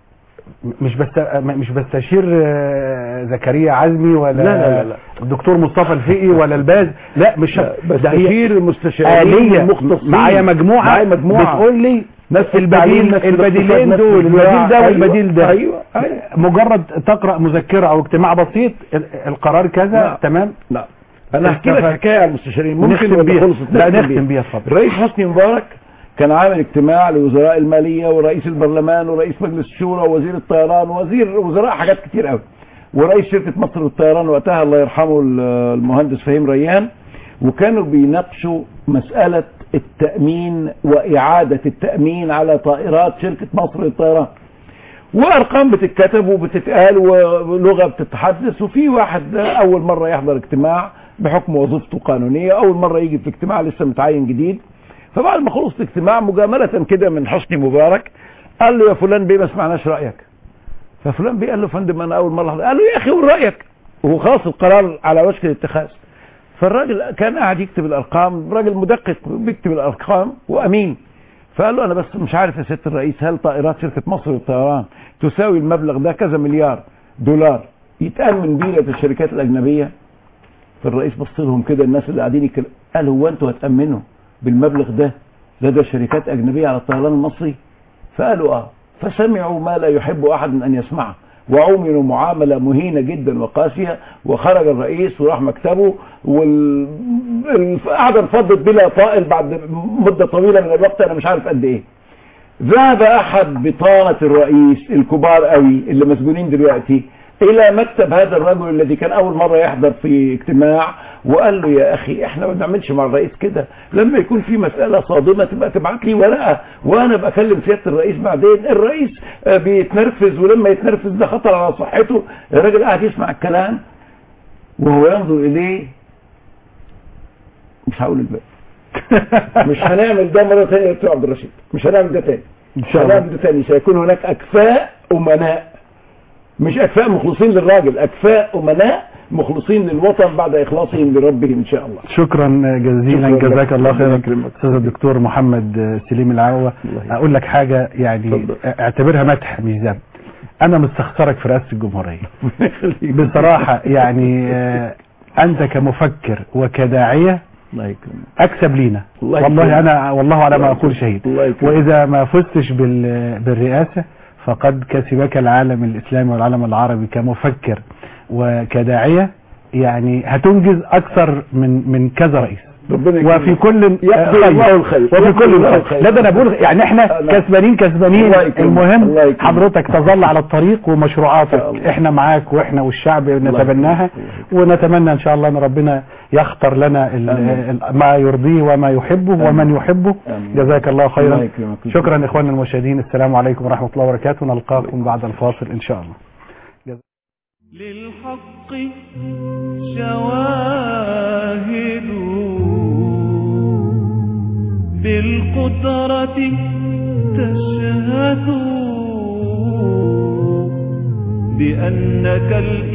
مش بس مش بستشير زكريا عزمي ولا لا لا لا الدكتور مصطفى الفقي ولا الباز، لا مش بستشير المستشارين المختصين، معايا مجموعه معايا مجموعه بتقول لي نفس البديل البديلين دول، البديل ده والبديل ده. ايوه ايوه مجرد تقرا مذكره او اجتماع بسيط القرار كذا لا. تمام. لا انا احكي لك حكايه على المستشارين ممكن نختم لا نختم بيها. اتفضل. الرئيس حسني مبارك كان عامل اجتماع لوزراء الماليه ورئيس البرلمان ورئيس مجلس الشورى ووزير الطيران ووزير وزراء حاجات كتير قوي، ورئيس شركه مصر للطيران وقتها الله يرحمه المهندس فهيم ريان، وكانوا بيناقشوا مساله التامين واعاده التامين على طائرات شركه مصر للطيران. وارقام بتتكتب وبتتقال ولغه بتتحدث. وفي واحد اول مره يحضر اجتماع بحكم وظيفته قانونيه، اول مره يجي في اجتماع لسه متعين جديد، فبعد ما خلص الاجتماع مجامله كده من حسني مبارك قال له يا فلان بيه ما سمعناش رايك. ففلان بيه قال له فندم انا اول مره. قال له يا اخي قول رايك، وهو خلاص القرار على وشك الاتخاذ. فالراجل كان قاعد يكتب الارقام، راجل مدقق بيكتب الارقام وامين. فقال له انا بس مش عارف يا سياده الرئيس، هل طائرات شركه مصر للطيران تساوي المبلغ ده كذا مليار دولار يتامن بيه للشركات الاجنبيه؟ فالرئيس بص لهم كده الناس اللي قاعدين يتكلموا، قال هو انتوا هتامنوا بالمبلغ ده لدى شركات اجنبيه على الطيران المصري؟ فقالوا اه. فسمعوا ما لا يحب احد ان يسمعه، وعملوا معامله مهينه جدا وقاسيه. وخرج الرئيس وراح مكتبه، والقعده انفضت بلا طائل بعد مده طويله من الوقت، انا مش عارف قد ايه. ذهب احد بطانه الرئيس الكبار قوي اللي مسجونين دلوقتي الى مكتب هذا الرجل الذي كان اول مره يحضر في اجتماع، وقال له يا اخي احنا ما بنعملش مع الرئيس كده، لما يكون في مساله صادمه تبقى تبعت لي ورقه وانا بكلم سياده الرئيس بعدين. الرئيس بيتنرفز، ولما يتنرفز ده خطر على صحته. الراجل قاعد يسمع الكلام وهو ينظر اليه. مش هقول الباقي. مش هنعمل ده مره ثانيه يا دكتور عبد الرشيد، مش هنعمل ده ثاني، مش هنعمل ده ثاني. سيكون هناك اكفاء امناء، مش اكفاء مخلصين للراجل، اكفاء امناء مخلصين للوطن بعد اخلاصهم لربهم ان شاء الله. شكرا جزيلا، جزاك الله خيرا استاذ الدكتور محمد سليم العوة. اقول لك حاجه يعني اعتبرها مدح مش ذنب، انا مستخسرك في رئاسه الجمهوريه بصراحه. يعني انت كمفكر وكداعيه الله يكرمك اكسب لينا الله والله يكرمك. انا والله على ما اقول شهيد. واذا ما فزتش بالرئاسه فقد كسبك العالم الاسلامي والعالم العربي كمفكر وكداعيه، يعني هتنجز اكثر من من كذا رئيس. وفي كل خير وفي كل خير. لا ده انا بقول يعني احنا كسبانين كسبانين. المهم حضرتك تظل على الطريق ومشروعاتك احنا معاك واحنا والشعب نتبناها، ونتمنى ان شاء الله ان ربنا يختار لنا ما يرضيه وما يحبه ومن يحبه. جزاك الله خيرا. شكرا اخواننا المشاهدين، السلام عليكم ورحمة الله وبركاته، نلقاكم بعد الفاصل ان شاء الله. للحق شواهد بالقدرة تشهد بأنك